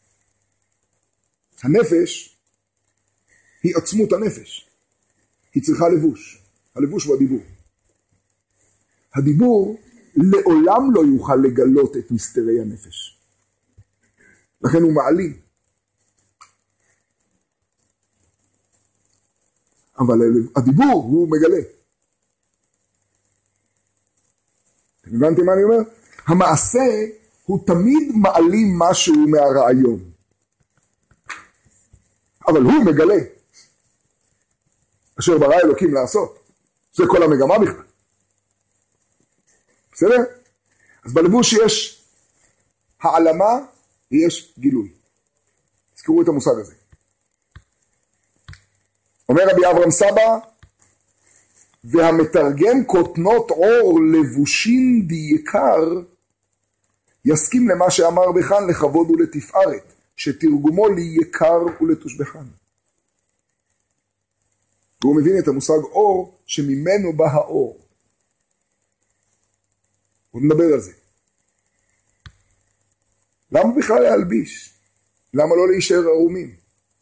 הנפש היא עצמות הנפש. היא צריכה לבוש. הלבוש הוא הדיבור. הדיבור לעולם לא יוכל לגלות את מסתרי הנפש. לכן הוא מעלים. אבל הדיבור הוא מגלה. אתם הבנתם מה אני אומר? המעשה הוא תמיד מעלים משהו מהרעיון. אבל הוא מגלה. אשר ברא אלוקים לעשות. זה כל המגמה בכלל. בסדר? אז בלבוש יש העלמה ויש גילוי. תזכרו את המושג הזה. אומר רבי אברהם סבא, והמתרגם כותנות אור לבושים דייקר, יסכים למה שאמר בכאן לכבוד ולתפארת, שתרגומו ליקר ולתושבחן. והוא מבין את המושג אור, שממנו בא האור. בוא נדבר על זה. למה בכלל להלביש? למה לא להישאר ערומים?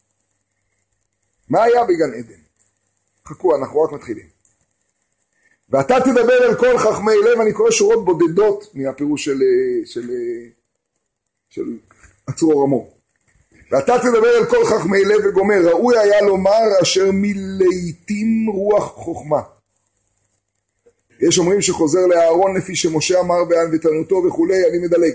מה היה בגן עדן? חכו, אנחנו רק מתחילים. ואתה תדבר על כל חכמי לב, אני קורא שורות בודדות מהפירוש של, של, של הצרור המור. ואתה תדבר על כל חכמי לב וגומר, ראוי היה לומר אשר מלעיתים רוח חוכמה. יש אומרים שחוזר לאהרון לפי שמשה אמר בענוותנותו וכולי, אני מדלג.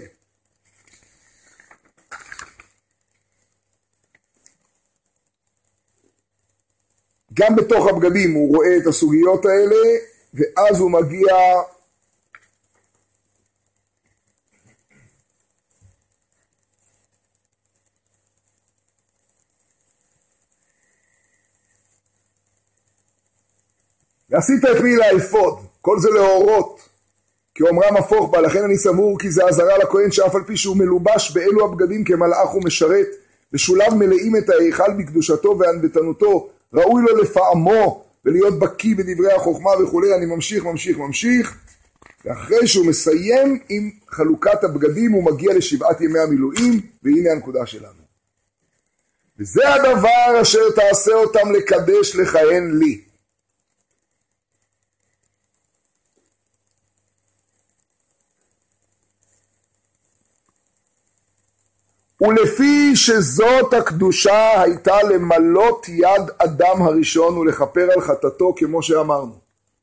גם בתוך הבגדים הוא רואה את הסוגיות האלה, ואז הוא מגיע ועשית את מי לאפוד, כל זה להורות, כי אומרם הפוך בה, לכן אני סבור כי זה עזרה לכהן שאף על פי שהוא מלובש באלו הבגדים כמלאך ומשרת, ושוליו מלאים את ההיכל בקדושתו וענוותנותו, ראוי לו לפעמו ולהיות בקיא בדברי החוכמה וכולי. אני ממשיך, ממשיך, ממשיך, ואחרי שהוא מסיים עם חלוקת הבגדים הוא מגיע לשבעת ימי המילואים, והנה הנקודה שלנו. וזה הדבר אשר תעשה אותם לקדש לכהן לי. ולפי שזאת הקדושה הייתה למלות יד אדם הראשון ולכפר על חטאתו כמו שאמרנו.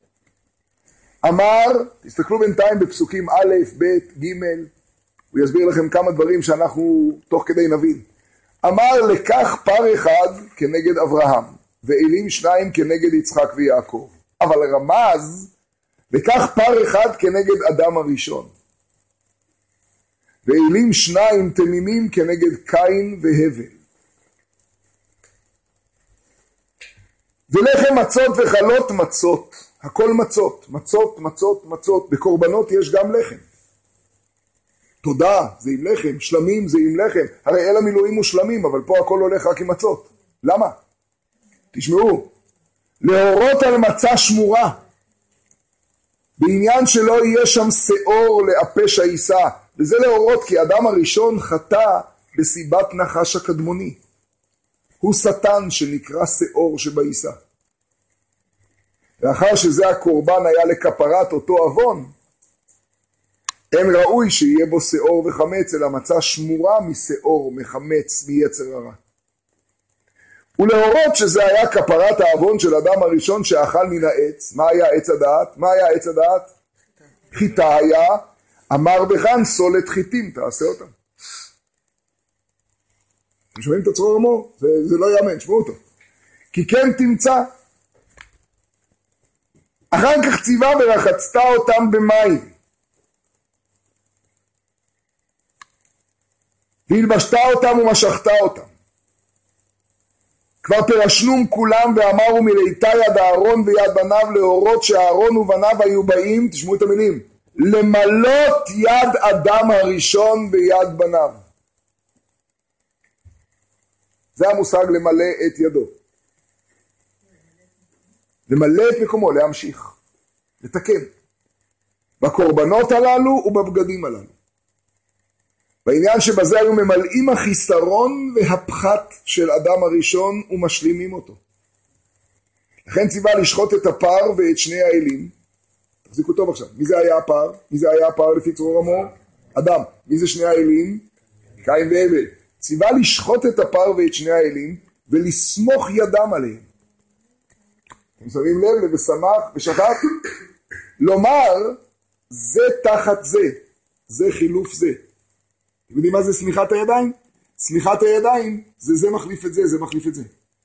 אמר, תסתכלו בינתיים בפסוקים א', ב', ג', הוא יסביר לכם כמה דברים שאנחנו תוך כדי נבין. אמר לקח פר אחד כנגד אברהם, ואלים שניים כנגד יצחק ויעקב. אבל רמז, לקח פר אחד כנגד אדם הראשון. ואלים שניים תמימים כנגד קין והבל. ולחם מצות וחלות מצות, הכל מצות, מצות, מצות, מצות, בקורבנות יש גם לחם. תודה, זה עם לחם, שלמים זה עם לחם, הרי אל המילואים הוא שלמים, אבל פה הכל הולך רק עם מצות. למה? תשמעו, להורות על מצה שמורה, בעניין שלא יהיה שם שאור לאפה שעיסה, וזה להורות כי האדם הראשון חטא בסיבת נחש הקדמוני. הוא שטן שנקרא שאור שבעיסה. ואחר שזה הקורבן היה לכפרת אותו אבון, אין ראוי שיהיה בו שאור וחמץ, אלא מצה שמורה משאור, מחמץ, מיצר הרע. ולהורות שזה היה כפרת האבון של אדם הראשון שאכל מן העץ. מה היה עץ הדעת? מה היה עץ הדעת? חיטה היה, אמר בכאן סולת חיטים, תעשה אותם. אתם שומעים את הצרור המור? זה, זה לא יאמן, שמעו אותו. כי כן תמצא. אחר כך ציווה ורחצתה אותם במים. והלבשתה אותם ומשכתה אותם. כבר פרשנום כולם ואמרו מליטה יד אהרון ויד בניו להורות שאהרון ובניו היו באים, תשמעו את המילים, למלות יד אדם הראשון ביד בניו. זה המושג למלא את ידו. למלא את מקומו, להמשיך, לתקן. בקורבנות הללו ובבגדים הללו. בעניין שבזה היו ממלאים החיסרון והפחת של אדם הראשון ומשלימים אותו. לכן ציווה לשחוט את הפר ואת שני האלים. תחזיקו טוב עכשיו. מי זה היה הפר? מי זה היה הפר לפי צרור המור? אדם. מי זה שני האלים? קין והבל. ציווה לשחוט את הפר ואת שני האלים ולסמוך ידם עליהם. אתם שמים לב לבשמח ושחט? לומר זה תחת זה. זה חילוף זה. אתם יודעים מה זה סמיכת הידיים? סמיכת הידיים זה זה מחליף את זה, זה מחליף את זה.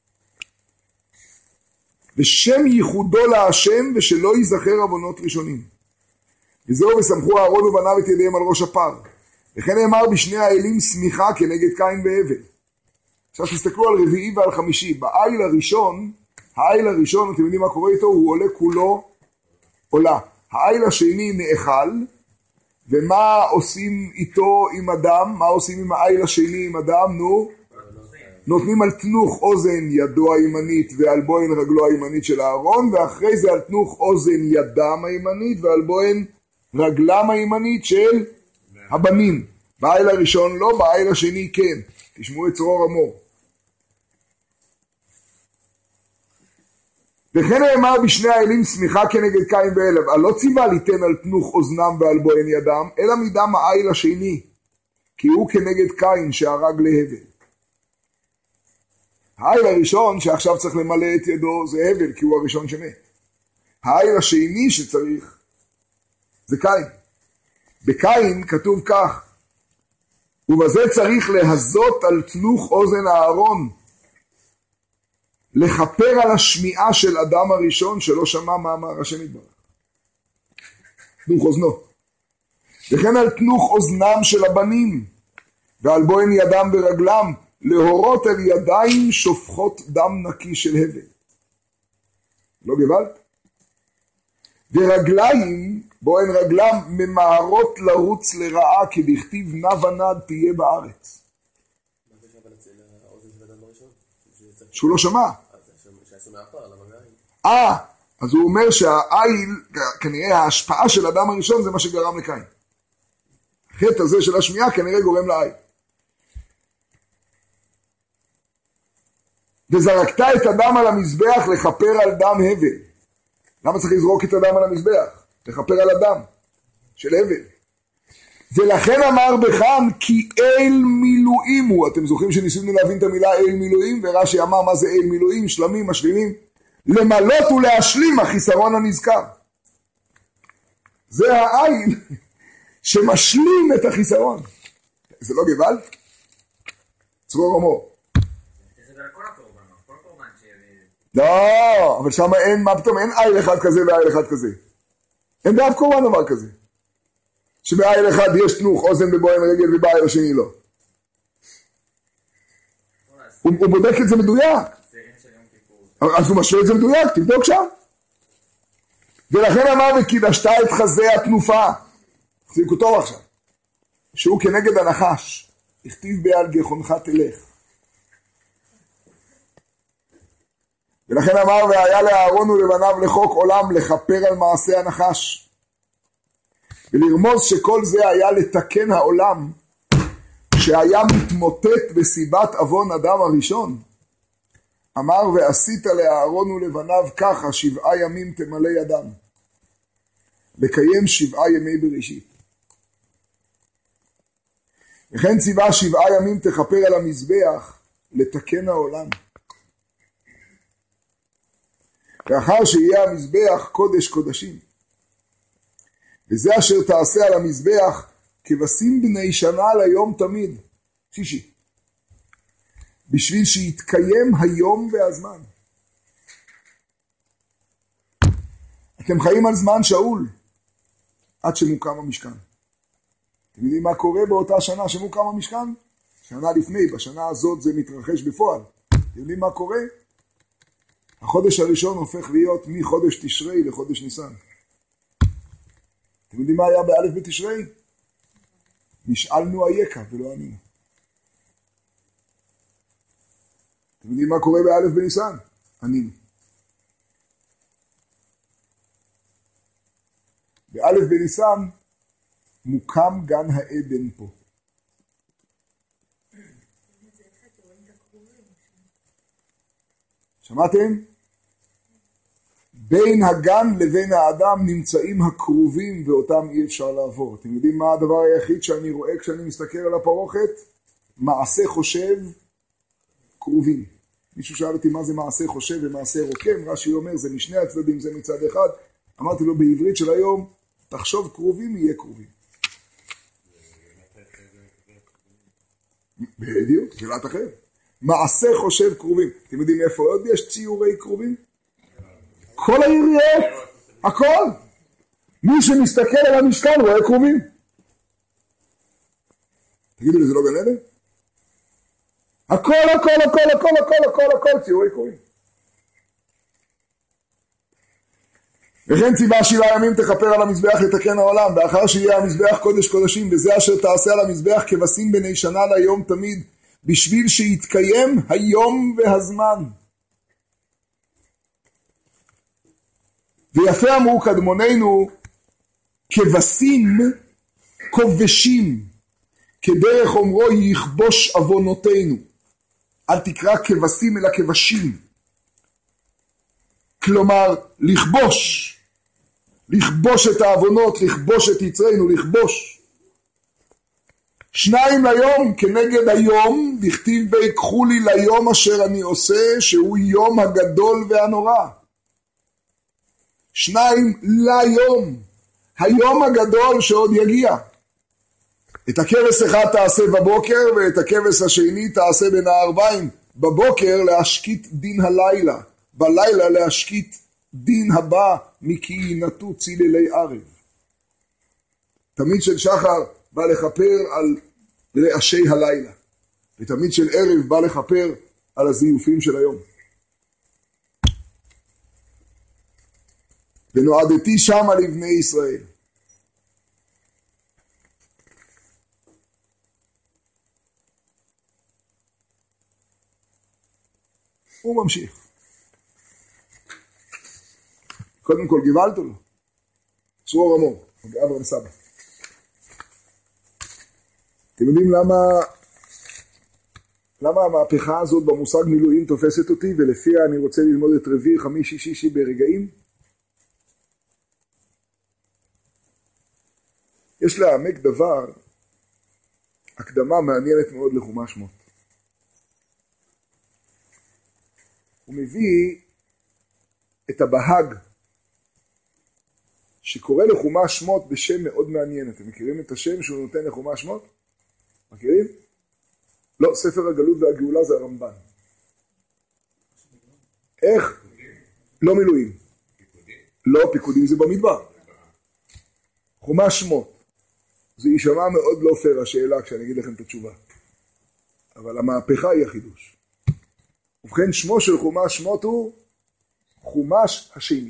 ושם ייחודו להשם ושלא ייזכר עוונות ראשונים. וזהו וסמכו אהרון ובניו את ידיהם על ראש הפר. וכן נאמר בשני האלים סמיכה כנגד קין והבל. עכשיו תסתכלו על רביעי ועל חמישי. בעיל הראשון, העיל הראשון, אתם יודעים מה קורה איתו? הוא עולה כולו עולה. העיל השני נאכל. ומה עושים איתו עם אדם? מה עושים עם העיל השני עם אדם? נו, נותנים על תנוך אוזן ידו הימנית ועל בוהן רגלו הימנית של אהרון, ואחרי זה על תנוך אוזן ידם הימנית ועל בוהן רגלם הימנית של הבנים. בעיל הראשון לא, בעיל השני כן. תשמעו את צרור המור. וכן נאמר בשני האלים סמיכה כנגד קין והבל, אבל לא ציווה ליתן על תנוך אוזנם ועל בוהן ידם, אלא מדם העיל השני, כי הוא כנגד קין שהרג להבל. העיל הראשון שעכשיו צריך למלא את ידו זה הבל, כי הוא הראשון שמת. העיל השני שצריך זה קין. בקין כתוב כך, ובזה צריך להזות על תנוך אוזן אהרון, לחפר על השמיעה של אדם הראשון שלא שמע מה אמר השם יתברך. תנוך אוזנו. וכן על תנוך אוזנם של הבנים, ועל בוהן ידם ורגלם, להורות על ידיים שופכות דם נקי של הבל. לא גבלת? ורגליים, בוהן רגלם, ממהרות לרוץ לרעה, כי דכתיב נע ונד תהיה בארץ. שהוא לא שמע. אה, אז הוא אומר שהעיל, כנראה ההשפעה של האדם הראשון זה מה שגרם לקין. החטא הזה של השמיעה כנראה גורם לעיל. וזרקת את הדם על המזבח לכפר על דם הבל. למה צריך לזרוק את הדם על המזבח? לכפר על הדם של הבל. ולכן אמר בחן כי אל מילואים הוא. אתם זוכרים שניסינו להבין את המילה אל מילואים, ורש"י אמר מה זה אל מילואים, שלמים, משלימים, למלות ולהשלים החיסרון הנזכר. זה העין שמשלים את החיסרון. זה לא גבל? צרור אמור. לא, אבל שם אין, מה פתאום, אין איל אחד כזה ואיל אחד כזה. אין באף קורבן דבר כזה. שבאיל אחד יש תנוך, אוזן בבוהם רגל ובאיל השני לא. הוא, הוא בודק את זה מדויק. אז הוא משווה את זה מדויק, תבדוק שם. ולכן אמר וקידשת את חזה התנופה. תחזיקו טוב עכשיו. שהוא כנגד הנחש. הכתיב בעל גחונך תלך. ולכן אמר והיה לאהרון ולבניו לחוק עולם לכפר על מעשה הנחש. ולרמוז שכל זה היה לתקן העולם שהיה מתמוטט בסיבת אבון אדם הראשון. אמר ועשית לאהרון ולבניו ככה שבעה ימים תמלא ידם. לקיים שבעה ימי בראשית. וכן ציווה שבעה ימים תכפר על המזבח לתקן העולם. ואחר שיהיה המזבח קודש קודשים. וזה אשר תעשה על המזבח כבשים בני שנה ליום תמיד. שישי. בשביל שיתקיים היום והזמן. אתם חיים על זמן שאול עד שמוקם המשכן. אתם יודעים מה קורה באותה שנה שמוקם המשכן? שנה לפני, בשנה הזאת זה מתרחש בפועל. אתם יודעים מה קורה? החודש הראשון הופך להיות מחודש תשרי לחודש ניסן. אתם יודעים מה היה באלף בתשרי? נשאלנו היקה ולא ענינו. אתם יודעים מה קורה באלף בניסן? ענינו. באלף בניסן מוקם גן העדן פה. שמעתם? בין הגן לבין האדם נמצאים הקרובים ואותם אי אפשר לעבור. אתם יודעים מה הדבר היחיד שאני רואה כשאני מסתכל על הפרוכת? מעשה חושב קרובים. מישהו שאל אותי מה זה מעשה חושב ומעשה רוקם, רש"י אומר זה משני הצדדים, זה מצד אחד. אמרתי לו בעברית של היום, תחשוב קרובים יהיה קרובים. בדיוק, שאלת אחר. מעשה חושב קרובים. אתם יודעים איפה עוד יש ציורי קרובים? כל העיריות, הכל. מי שמסתכל על המשכן רואה קרובים. תגידו לי, זה לא גן עדן? הכל, הכל, הכל, הכל, הכל, הכל, הכל, ציורי קרובים. וכן ציווה שבעה ימים תכפר על המזבח לתקן העולם, ואחר שיהיה המזבח קודש קודשים, וזה אשר תעשה על המזבח כבשים בני שנה ליום תמיד, בשביל שיתקיים היום והזמן. ויפה אמרו קדמוננו, כבשים כובשים, כדרך אומרו יכבוש אבונותינו. אל תקרא כבשים אלא כבשים. כלומר, לכבוש. לכבוש את האבונות, לכבוש את יצרנו, לכבוש. שניים ליום כנגד היום, דכתיב ויקחו לי ליום אשר אני עושה, שהוא יום הגדול והנורא. שניים ליום, היום הגדול שעוד יגיע. את הכבש אחד תעשה בבוקר, ואת הכבש השני תעשה בין הערביים. בבוקר להשקיט דין הלילה, בלילה להשקיט דין הבא, מכי ינטו ציללי ערב. תמיד של שחר בא לכפר על רעשי הלילה, ותמיד של ערב בא לכפר על הזיופים של היום. ונועדתי שמה לבני ישראל. הוא ממשיך. קודם כל גבלתו לו. צרור אמור, אברהם סבא. אתם יודעים למה, למה המהפכה הזאת במושג מילואים תופסת אותי, ולפיה אני רוצה ללמוד את רביעי, חמישי, שישי ברגעים? יש לעמק דבר הקדמה מעניינת מאוד לחומש שמות. הוא מביא את הבהג שקורא לחומש שמות בשם מאוד מעניין. אתם מכירים את השם שהוא נותן לחומש שמות? מכירים? לא, ספר הגלות והגאולה זה הרמב"ן. איך? לא מילואים. לא, פיקודים זה במדבר. חומש שמות. זה יישמע מאוד לא פייר השאלה כשאני אגיד לכם את התשובה. אבל המהפכה היא החידוש. ובכן, שמו של חומש שמות הוא חומש השני.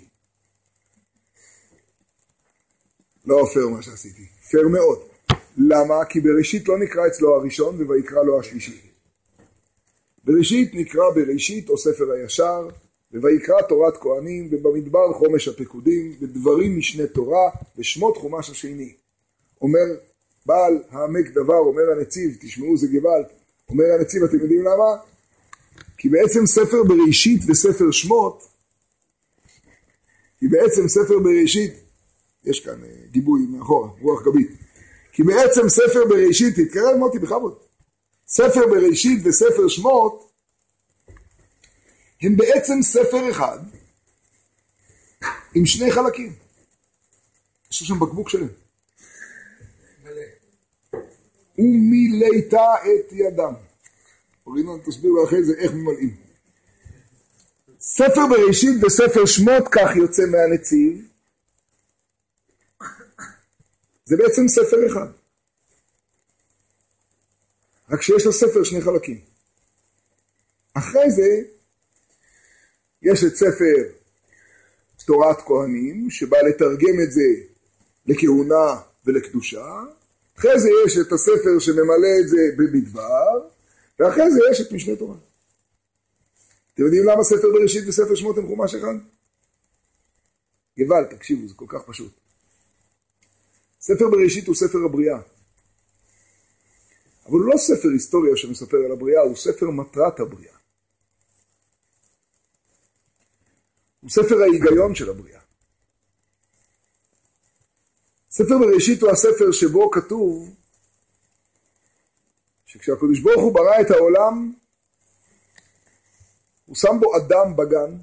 לא פייר מה שעשיתי. פייר מאוד. למה? כי בראשית לא נקרא אצלו הראשון וביקרא לו השלישי. בראשית נקרא בראשית או ספר הישר, וביקרא תורת כהנים, ובמדבר חומש הפקודים, בדברים משנה תורה, בשמות חומש השני. אומר בעל העמק דבר, אומר הנציב, תשמעו זה גוואלד, אומר הנציב, אתם יודעים למה? כי בעצם ספר בראשית וספר שמות, כי בעצם ספר בראשית, יש כאן גיבוי מאחורה, רוח גבית, כי בעצם ספר בראשית, תתקרב מוטי בכבוד, ספר בראשית וספר שמות, הם בעצם ספר אחד, עם שני חלקים. יש שם בקבוק שלהם. ומילאתה את ידם. אורינון תסביר אחרי זה איך ממלאים. ספר בראשית וספר שמות, כך יוצא מהנציב. זה בעצם ספר אחד. רק שיש לספר שני חלקים. אחרי זה, יש את ספר תורת כהנים, שבא לתרגם את זה לכהונה ולקדושה. אחרי זה יש את הספר שממלא את זה במדבר, ואחרי זה יש את משנה תורה. אתם יודעים למה ספר בראשית וספר שמות הם חומש אחד? גבל, תקשיבו, זה כל כך פשוט. ספר בראשית הוא ספר הבריאה. אבל הוא לא ספר היסטוריה שמספר על הבריאה, הוא ספר מטרת הבריאה. הוא ספר ההיגיון של הבריאה. ספר בראשית הוא הספר שבו כתוב שכשהקדוש ברוך הוא ברא את העולם, הוא שם בו אדם בגן,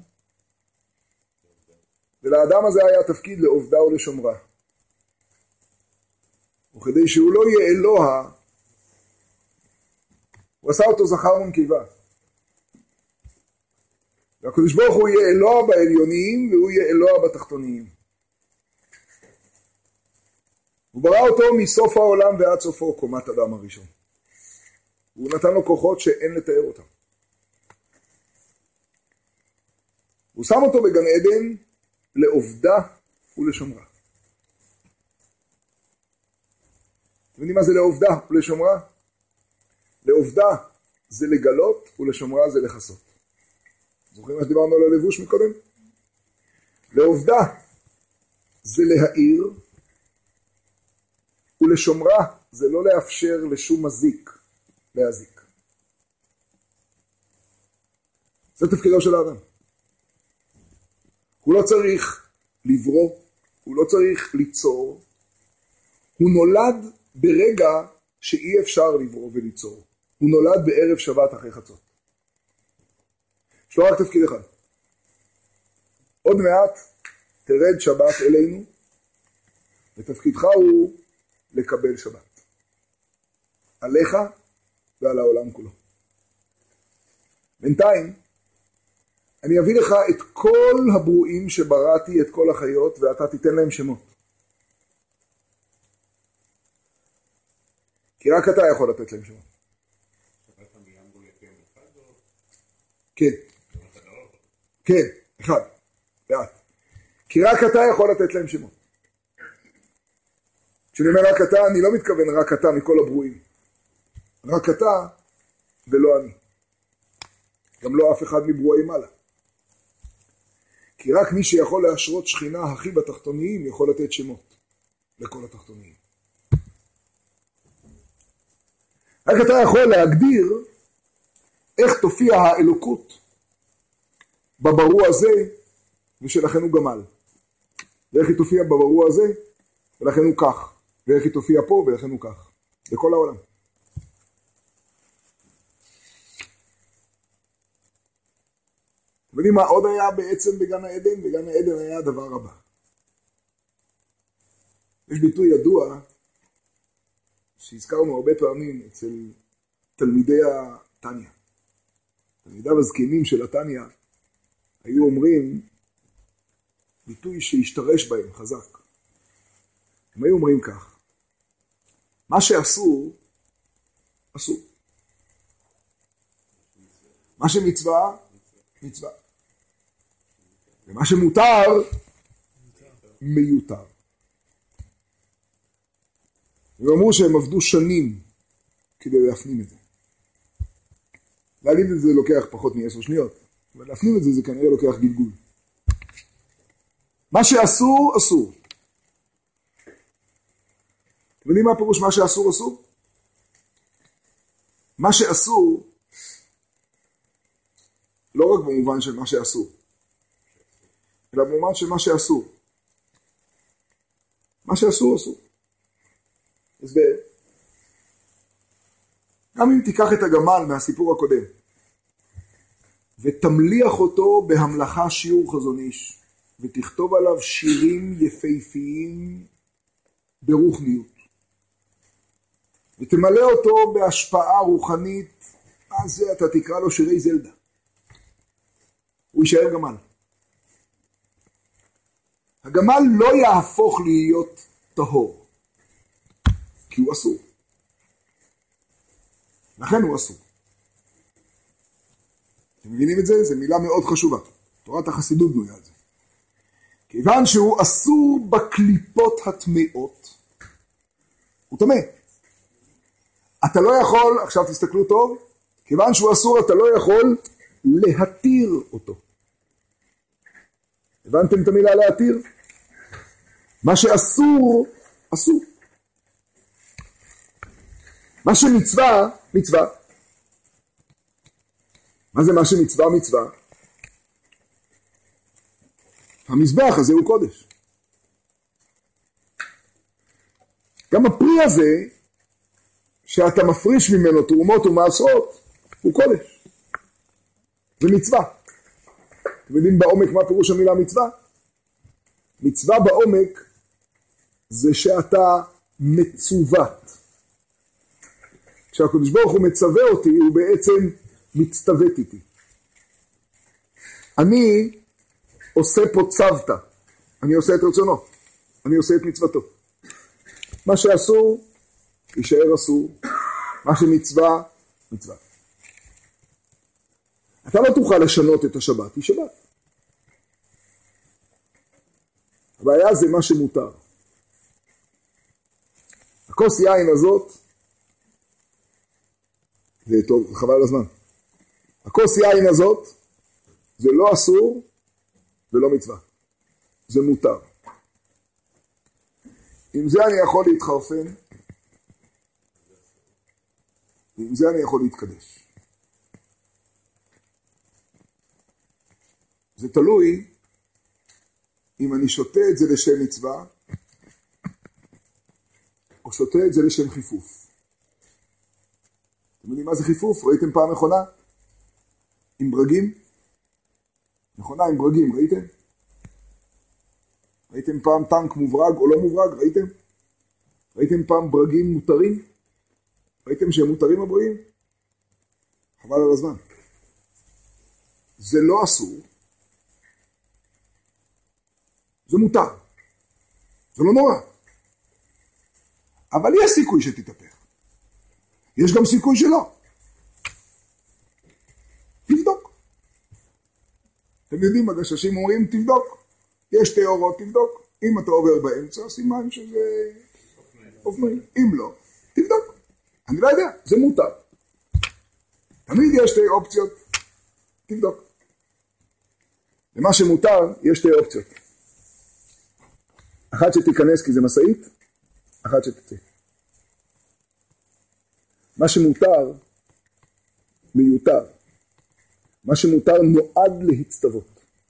ולאדם הזה היה תפקיד לעובדה ולשומרה. וכדי שהוא לא יהיה אלוה, הוא עשה אותו זכר ונקבה. והקדוש ברוך הוא יהיה אלוה בעליונים, והוא יהיה אלוה בתחתוניים. הוא ברא אותו מסוף העולם ועד סופו, קומת אדם הראשון. הוא נתן לו כוחות שאין לתאר אותם. הוא שם אותו בגן עדן לעובדה ולשומרה. אתם יודעים מה זה לעובדה ולשומרה? לעובדה זה לגלות ולשומרה זה לחסות. זוכרים מה שדיברנו על הלבוש מקודם? לעובדה זה להאיר, ולשומרה זה לא לאפשר לשום מזיק להזיק. זה תפקידו של האדם. הוא לא צריך לברוא, הוא לא צריך ליצור, הוא נולד ברגע שאי אפשר לברוא וליצור. הוא נולד בערב שבת אחרי חצות. יש לו רק תפקיד אחד. עוד מעט תרד שבת אלינו, ותפקידך הוא לקבל שבת. עליך ועל העולם כולו. בינתיים, אני אביא לך את כל הברואים שבראתי, את כל החיות, ואתה תיתן להם שמות. כי רק אתה יכול לתת להם שמות. כן. כן, אחד. ואת. כי רק אתה יכול לתת להם שמות. כשאני אומר רק אתה, אני לא מתכוון רק אתה מכל הברואים. רק אתה ולא אני. גם לא אף אחד מברואי מעלה. כי רק מי שיכול להשרות שכינה הכי בתחתוניים יכול לתת שמות לכל התחתוניים. רק אתה יכול להגדיר איך תופיע האלוקות בברוא הזה ושלכן הוא גמל. ואיך היא תופיע בברוא הזה ולכן הוא כך. ואיך היא תופיע פה ולכן הוא כך. לכל העולם. יודעים מה עוד היה בעצם בגן העדן? בגן העדן היה הדבר הבא. יש ביטוי ידוע שהזכרנו הרבה פעמים אצל תלמידי התניא. תלמידיו הזקנים של התניא היו אומרים ביטוי שהשתרש בהם חזק. הם היו אומרים כך: מה שאסור, אסור. מה שמצווה, מצווה. ומה שמותר, מיותר. הם אמרו שהם עבדו שנים כדי להפנים את זה. להגיד את זה לוקח פחות מעשר שניות, אבל להפנים את זה זה כנראה לוקח גלגול. מה שאסור, אסור. אתם יודעים מה הפירוש מה שאסור, אסור? מה שאסור, לא רק במובן של מה שאסור, אלא במובן של מה שאסור. מה שאסור, אסור. הסבר. גם אם תיקח את הגמל מהסיפור הקודם, ותמליח אותו בהמלכה שיעור חזון איש, ותכתוב עליו שירים יפהפיים ברוחניות, ותמלא אותו בהשפעה רוחנית, מה זה אתה תקרא לו שירי זלדה. הוא יישאר גמל. הגמל לא יהפוך להיות טהור, כי הוא אסור. לכן הוא אסור. אתם מבינים את זה? זו מילה מאוד חשובה. תורת החסידות בנויה על זה. כיוון שהוא אסור בקליפות הטמאות, הוא טמא. אתה לא יכול, עכשיו תסתכלו טוב, כיוון שהוא אסור אתה לא יכול להתיר אותו. הבנתם את המילה להתיר? מה שאסור, אסור. מה שמצווה, מצווה. מה זה מה שמצווה, מצווה? המזבח הזה הוא קודש. גם הפרי הזה, שאתה מפריש ממנו תרומות ומעשרות, הוא קודש. זה מצווה. אתם יודעים בעומק מה פירוש המילה מצווה? מצווה בעומק זה שאתה מצוות. כשהקדוש ברוך הוא מצווה אותי, הוא בעצם מצטוות איתי. אני עושה פה צוותא. אני עושה את רצונו. אני עושה את מצוותו. מה שאסור, יישאר אסור. מה שמצווה, מצווה. אתה לא תוכל לשנות את השבת, היא שבת. הבעיה זה מה שמותר. הכוס יין הזאת, זה טוב, חבל על הזמן. הכוס יין הזאת, זה לא אסור ולא מצווה. זה מותר. עם זה אני יכול להתחרפן, ועם זה אני יכול להתקדש. זה תלוי אם אני שותה את זה לשם מצווה, או שותה את זה לשם חיפוף. אתם יודעים מה זה חיפוף? ראיתם פעם מכונה? עם ברגים? מכונה עם ברגים, ראיתם? ראיתם פעם טנק מוברג או לא מוברג? ראיתם? ראיתם פעם ברגים מותרים? ראיתם שהם מותרים הברגים? חבל על הזמן. זה לא אסור. זה מותר. זה לא נורא. אבל יש סיכוי שתתהפך. יש גם סיכוי שלא. תבדוק. אתם יודעים, הגששים אומרים, תבדוק. יש שתי אורות, תבדוק. אם אתה עובר באמצע, סימן שזה אופנועים. אם לא, תבדוק. אני לא יודע, זה מותר. תמיד יש שתי אופציות. תבדוק. למה שמותר, יש שתי אופציות. אחת שתיכנס כי זה מסעית, אחת שתצא. מה שמותר, מיותר. מה שמותר נועד להצטוות.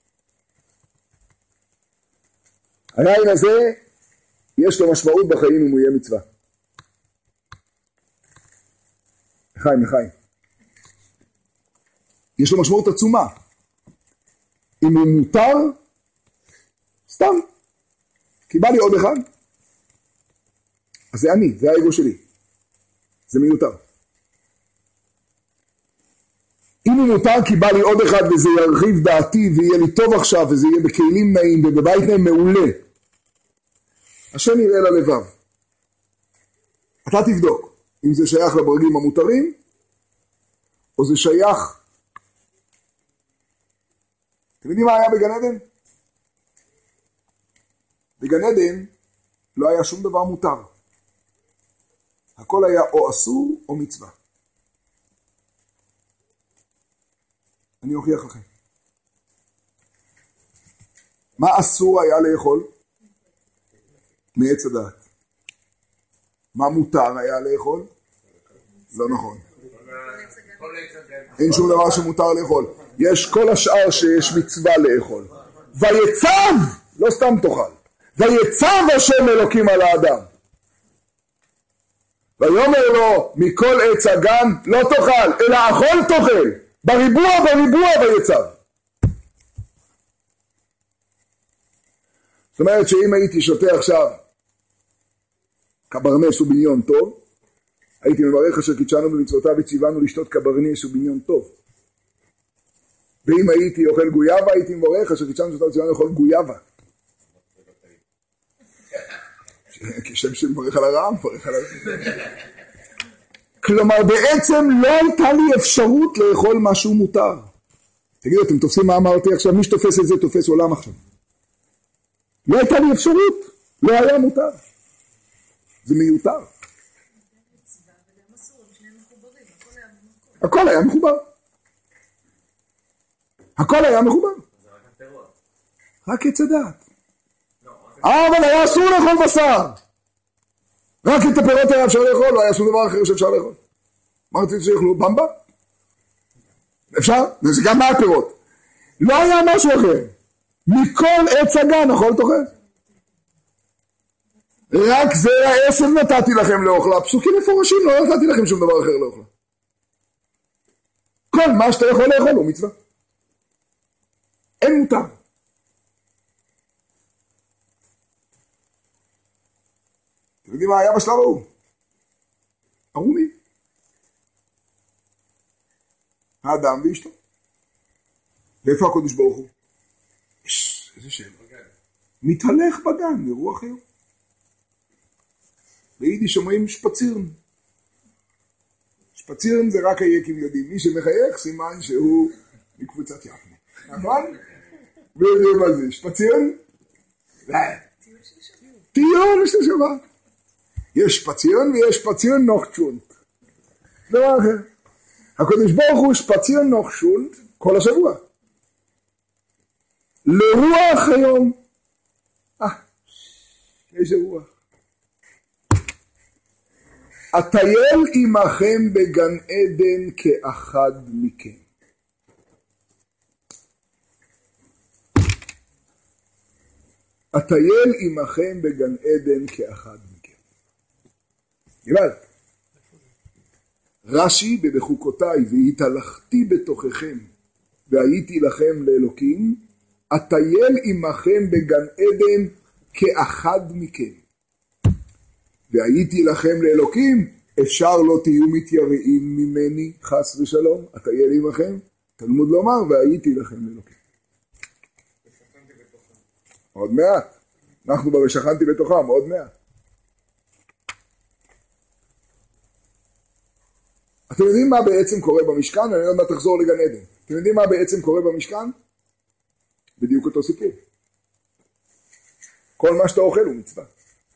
היין הזה, יש לו משמעות בחיים אם הוא יהיה מצווה. לחיים, לחיים. יש לו משמעות עצומה. אם הוא מותר, סתם. כי בא לי עוד אחד. אז זה אני, זה האגו שלי. זה מיותר. אם הוא מותר כי בא לי עוד אחד וזה ירחיב דעתי ויהיה לי טוב עכשיו וזה יהיה בכלים נעים ובבית נעים מעולה. השם יראה ללבב. אתה תבדוק אם זה שייך לברגים המותרים או זה שייך. אתם יודעים מה היה בגן עדן? בגן עדן לא היה שום דבר מותר. הכל היה או אסור או מצווה. אני אוכיח לכם. מה אסור היה לאכול? מעץ הדעת. מה מותר היה לאכול? לא נכון. אין שום דבר שמותר לאכול. יש כל השאר שיש מצווה לאכול. ויצב, לא סתם תאכל. ויצב השם אלוקים על האדם. ויאמר לו מכל עץ הגן לא תאכל, אלא אכול תאכל. בריבוע בריבוע ויצב. זאת אומרת שאם הייתי שותה עכשיו קברנס ובניון טוב, הייתי מברך אשר קידשנו במצוותיו וציוונו לשתות קברנס ובניון טוב. ואם הייתי אוכל גויאבה, הייתי מברך אשר קידשנו במצוותיו וציוונו לאכול גויאבה. כשם שמברך על הרעם, מברך על הרעם. כלומר בעצם לא הייתה לי אפשרות לאכול משהו מותר. תגידו, אתם תופסים מה אמרתי עכשיו? מי שתופס את זה תופס עולם עכשיו. לא הייתה לי אפשרות, לא היה מותר. זה מיותר. הכל היה מחובר. הכל היה מחובר. רק עץ הדעת. אבל היה אסור לאכול בשר. רק את הפירות היה אפשר לאכול, לא היה שום דבר אחר שאפשר לאכול. מה רציתי שיאכלו? במבה? אפשר? זה גם מה הפירות. לא היה משהו אחר. מכל עץ הגן אכול תאכל. רק זה העשב נתתי לכם לאוכלה. פסוקים מפורשים, לא נתתי לכם שום דבר אחר לאוכלה. כל מה שאתה יכול לאכול הוא מצווה. אין מותר. אתם יודעים מה היה בשלב ההוא? ערומים. האדם ואשתו. ואיפה הקודש ברוך הוא? איזה שאלה. מתהלך בגן, לרוח היום. ביידיש אומרים שפצירן. שפצירן זה רק היקים יודעים. מי שמחייך סימן שהוא מקבוצת יפנה. נכון? ויודעים מה זה. שפצירן? טיול של שבת. יש שפצירן ויש שפצירן נוח שונט. דבר אחר. הקדוש ברוך הוא שפצירן נוח שונט כל השבוע. לרוח היום. אה, איזה רוח. אטייל עמכם בגן עדן כאחד מכם. אטייל עמכם בגן עדן כאחד מכם. נראה. רש"י בבחוקותיי והתהלכתי בתוככם והייתי לכם לאלוקים, אטייל עמכם בגן עדן כאחד מכם. והייתי לכם לאלוקים, אפשר לא תהיו מתייראים ממני, חס ושלום, אטייל עמכם, תלמוד לומר, והייתי לכם לאלוקים. עוד מעט, אנחנו בשכנתי בתוכם, עוד מעט. אתם יודעים מה בעצם קורה במשכן? אני עוד מעט תחזור לגן עדן. אתם יודעים מה בעצם קורה במשכן? בדיוק אותו סיפור. כל מה שאתה אוכל הוא מצווה.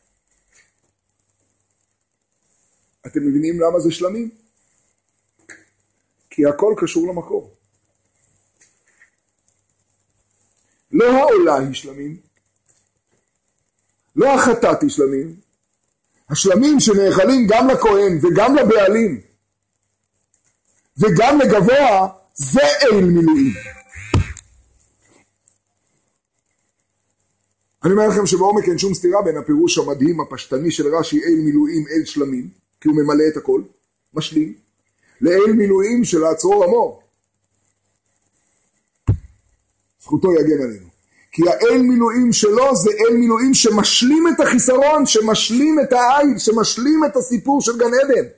אתם מבינים למה זה שלמים? כי הכל קשור למקור. לא העולה היא שלמים, לא החטאת היא שלמים, השלמים שנאכלים גם לכהן וגם לבעלים וגם לגבוה זה אל מילואים. אני אומר לכם שבעומק אין שום סתירה בין הפירוש המדהים הפשטני של רש"י אל מילואים אל שלמים, כי הוא ממלא את הכל, משלים, לאל מילואים של הצרור המור. זכותו יגן עלינו. כי האל מילואים שלו זה אל מילואים שמשלים את החיסרון, שמשלים את העיל, שמשלים את הסיפור של גן עדן.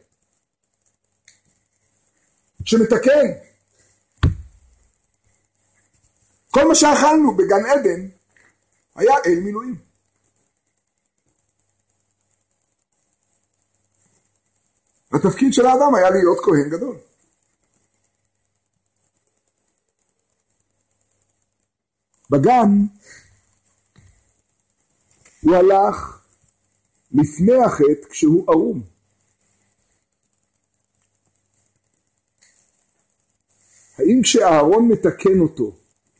שמתקן. כל מה שאכלנו בגן עדן היה אל מילואים. התפקיד של האדם היה להיות כהן גדול. בגן הוא הלך לפני החטא כשהוא ערום. האם כשאהרון מתקן אותו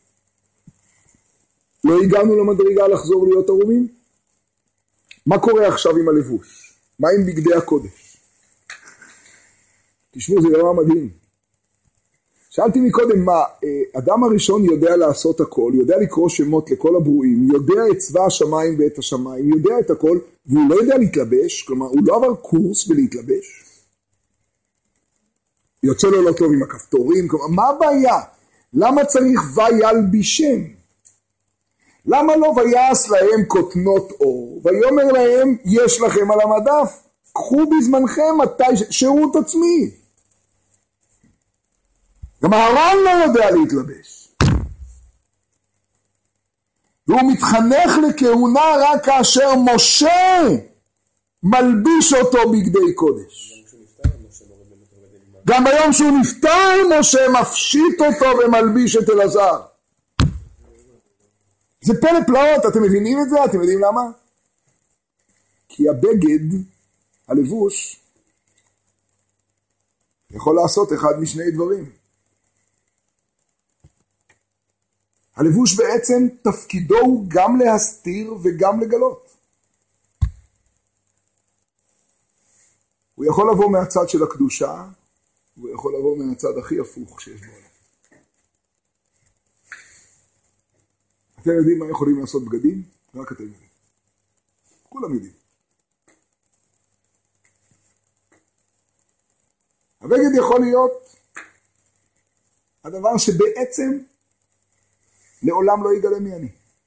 לא הגענו למדרגה לחזור להיות ערומים? מה קורה עכשיו עם הלבוש? מה עם בגדי הקודש? תשמעו, זה דבר מדהים. שאלתי מקודם מה, אדם הראשון יודע לעשות הכל, יודע לקרוא שמות לכל הברואים, יודע את צבא השמיים ואת השמיים, יודע את הכל, והוא לא יודע להתלבש, כלומר הוא לא עבר קורס בלהתלבש. יוצא לו לא טוב עם הכפתורים, כלומר מה הבעיה? למה צריך וילבישם? למה לא ויעש להם כותנות אור, ויאמר להם יש לכם על המדף, קחו בזמנכם מתי שירות עצמי. גם אהרון לא יודע להתלבש. והוא מתחנך לכהונה רק כאשר משה מלביש אותו בגדי קודש. גם ביום שהוא נפטר משה מפשיט אותו ומלביש את אלעזר. זה פלא פלאות, אתם מבינים את זה? אתם יודעים למה? כי הבגד, הלבוש, יכול לעשות אחד משני דברים. הלבוש בעצם תפקידו הוא גם להסתיר וגם לגלות. הוא יכול לבוא מהצד של הקדושה, הוא יכול לבוא מהצד הכי הפוך שיש בו. אתם יודעים מה יכולים לעשות בגדים? רק אתם יודעים. כולם יודעים. הבגד יכול להיות הדבר שבעצם לעולם לא יגלה מי אני.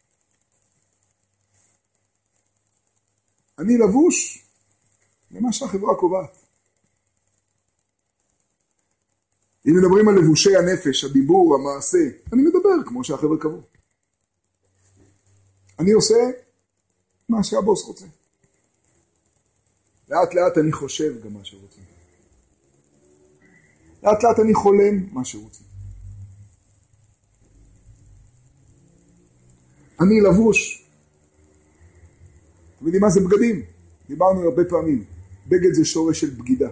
אני לבוש למה שהחברה קובעת. אם מדברים על לבושי הנפש, הדיבור, המעשה, אני מדבר כמו שהחברה קבעו. אני עושה מה שהבוס רוצה. לאט לאט אני חושב גם מה שרוצה. לאט לאט אני חולם מה שרוצה. אני לבוש. אתם יודעים מה זה בגדים? דיברנו הרבה פעמים. בגד זה שורש של בגידה.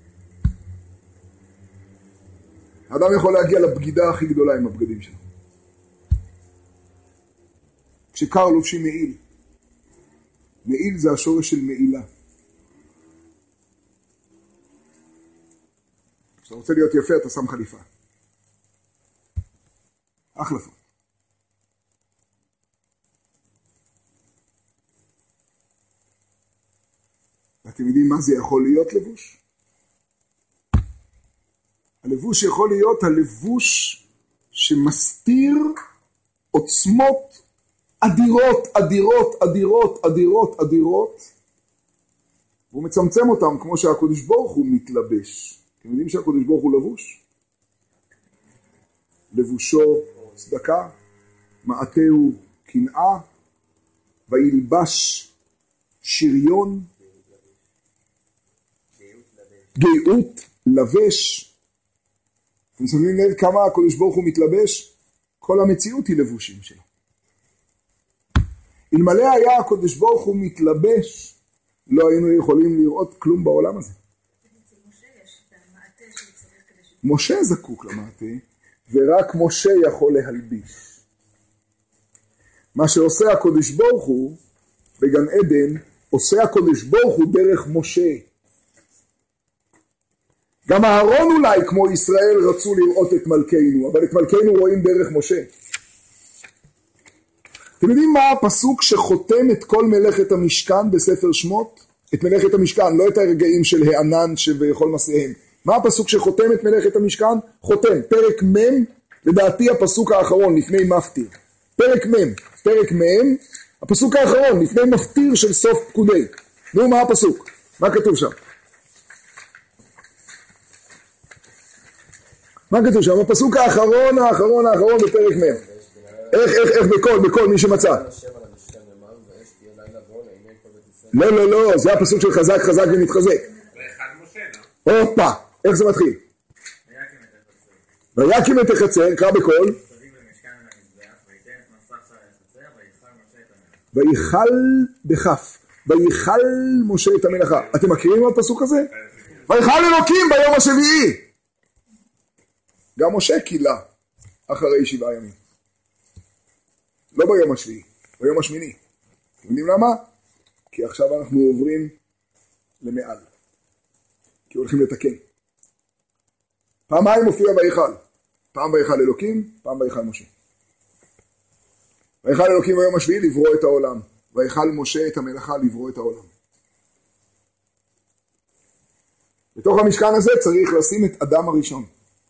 האדם יכול להגיע לבגידה הכי גדולה עם הבגדים שלו. כשקר לובשים מעיל. מעיל זה השורש של מעילה. כשאתה רוצה להיות יפה אתה שם חליפה. החלפה. ואתם יודעים מה זה יכול להיות לבוש? הלבוש יכול להיות הלבוש שמסתיר עוצמות אדירות, אדירות, אדירות, אדירות, אדירות, והוא מצמצם אותם כמו שהקדוש ברוך הוא מתלבש. אתם יודעים שהקדוש ברוך הוא לבוש? לבושו צדקה, מעטהו קנאה, וילבש שריון, גאות לבש. אתם שמים לב כמה הקדוש ברוך הוא מתלבש? כל המציאות היא לבושים שלו. אלמלא היה הקדוש ברוך הוא מתלבש, לא היינו יכולים לראות כלום בעולם הזה. משה זקוק למעטה, ורק משה יכול להלביש. מה שעושה הקדוש ברוך הוא בגן עדן, עושה הקדוש ברוך הוא דרך משה. גם אהרון אולי כמו ישראל רצו לראות את מלכנו, אבל את מלכנו רואים דרך משה. אתם יודעים מה הפסוק שחותם את כל מלאכת המשכן בספר שמות? את מלאכת המשכן, לא את הרגעים של הענן שבכל מסעיהם. מה הפסוק שחותם את מלאכת המשכן? חותם, פרק מ' לדעתי הפסוק האחרון לפני מפטיר. פרק מ', פרק מ', הפסוק האחרון לפני מפטיר של סוף פקודי. נו, מה הפסוק? מה כתוב שם? מה כתוב שם? הפסוק האחרון, האחרון, האחרון בפרק מ'. איך, איך, איך בכל, בכל מי שמצא? לא, לא, לא, זה הפסוק של חזק, חזק ומתחזק. הופה, איך זה מתחיל? ויקים את החצר, קרא בכל. ויכל בכף, ויכל משה את המלאכה. אתם מכירים את הפסוק הזה? ויכל אלוקים ביום השביעי. גם משה קילה אחרי שבעה ימים. לא ביום השביעי, ביום השמיני. אתם יודעים למה? כי עכשיו אנחנו עוברים למעל. כי הולכים לתקן. פעמיים מופיע ויכל. פעם ויכל אלוקים, פעם ויכל משה. ויכל אלוקים ביום השביעי לברוא את העולם. ויכל משה את המלאכה לברוא את העולם. בתוך המשכן הזה צריך לשים את אדם הראשון.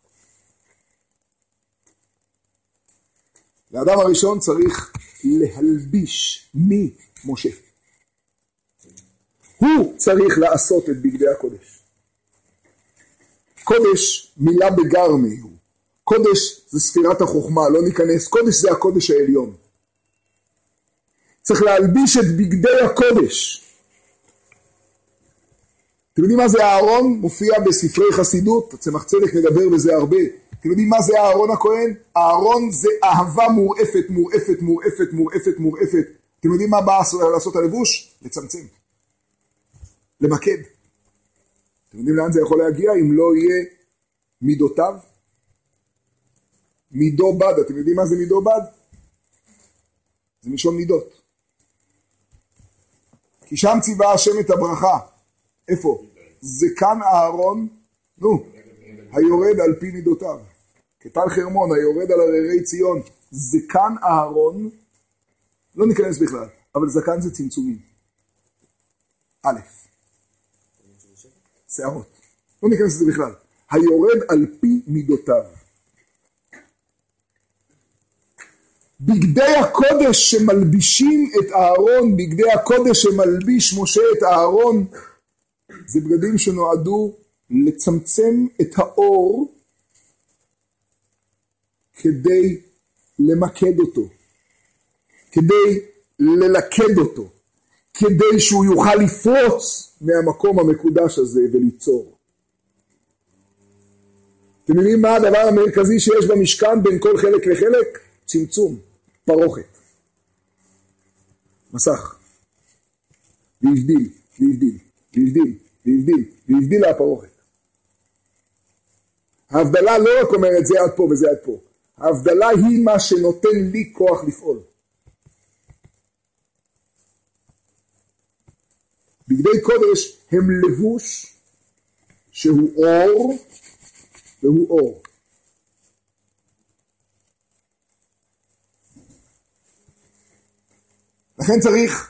לאדם הראשון צריך להלביש ממשה. הוא צריך לעשות את בגדי הקודש. קודש מילה בגרמי הוא. קודש זה ספירת החוכמה, לא ניכנס. קודש זה הקודש העליון. צריך להלביש את בגדי הקודש. אתם יודעים מה זה הארון? מופיע בספרי חסידות, הצמח צדק מדבר בזה הרבה. אתם יודעים מה זה הארון הכהן? הארון זה אהבה מורעפת, מורעפת, מורעפת, מורעפת, מורעפת. אתם יודעים מה בא לעשות הלבוש? לצמצם. למקד. אתם יודעים לאן זה יכול להגיע אם לא יהיה מידותיו? מידו בד, אתם יודעים מה זה מידו בד? זה מלשון מידות. כי שם ציווה השם את הברכה. איפה? זקן הארון, נו, היורד על פי מידותיו. כטל חרמון, היורד על הררי ציון. זקן הארון, לא ניכנס בכלל, אבל זקן זה צמצומים. א', שערות. לא ניכנס לזה בכלל. היורד על פי מידותיו. בגדי הקודש שמלבישים את הארון, בגדי הקודש שמלביש משה את הארון, זה בגדים שנועדו לצמצם את האור כדי למקד אותו, כדי ללכד אותו, כדי שהוא יוכל לפרוץ מהמקום המקודש הזה וליצור. אתם יודעים מה הדבר המרכזי שיש במשכן בין כל חלק לחלק? צמצום, פרוכת, מסך, והבדיל, והבדיל, והבדיל, והבדיל, והבדיל להפרוכת. ההבדלה לא רק אומרת זה עד פה וזה עד פה. ההבדלה היא מה שנותן לי כוח לפעול. בגדי קודש הם לבוש שהוא אור והוא אור. לכן צריך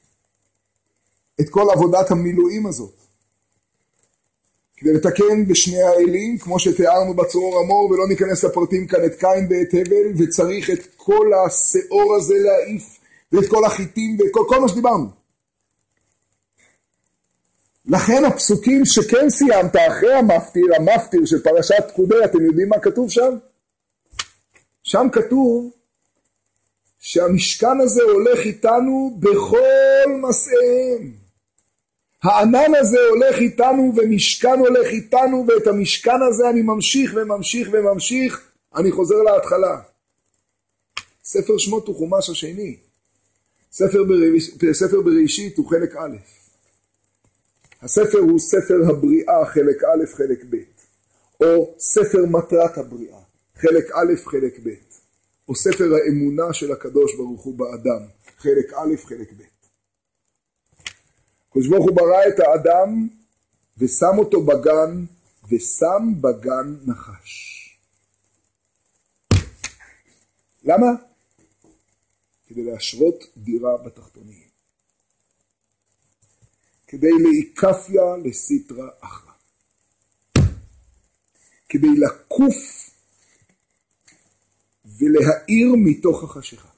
את כל עבודת המילואים הזאת. כדי לתקן בשני האלים, כמו שתיארנו בצרור המור, ולא ניכנס לפרטים כאן, את קין ואת הבל, וצריך את כל השאור הזה להעיף, ואת כל החיטים, ואת כל, כל מה שדיברנו. לכן הפסוקים שכן סיימת אחרי המפטיר, המפטיר של פרשת פקודי, אתם יודעים מה כתוב שם? שם כתוב שהמשכן הזה הולך איתנו בכל מסעיהם. הענן הזה הולך איתנו ומשכן הולך איתנו, ואת המשכן הזה אני ממשיך וממשיך וממשיך. אני חוזר להתחלה. ספר שמות הוא חומש השני. ספר, בראש, ספר בראשית הוא חלק א'. הספר הוא ספר הבריאה חלק א' חלק ב'. או ספר מטרת הבריאה חלק א' חלק ב'. או ספר האמונה של הקדוש ברוך הוא באדם חלק א' חלק ב'. הקדוש ברוך הוא ברא את האדם ושם אותו בגן, ושם בגן נחש. למה? כדי להשרות דירה בתחתונים. כדי להיקפיה לסיטרה אחרא. כדי לקוף ולהאיר מתוך החשיכה.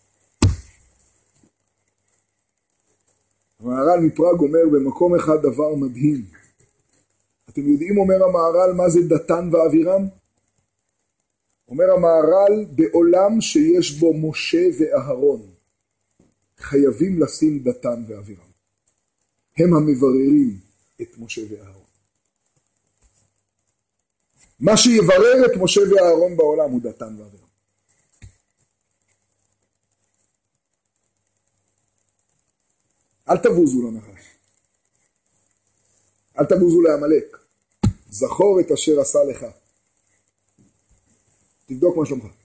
המהר"ל מפראג אומר במקום אחד דבר מדהים. אתם יודעים, אומר המהר"ל, מה זה דתן ואבירם? אומר המהר"ל, בעולם שיש בו משה ואהרון, חייבים לשים דתן ואבירם. הם המבררים את משה ואהרון. מה שיברר את משה ואהרון בעולם הוא דתן ואבירם. אל תבוזו לנחש. אל תבוזו לעמלק. זכור את אשר עשה לך. תבדוק מה שלומך.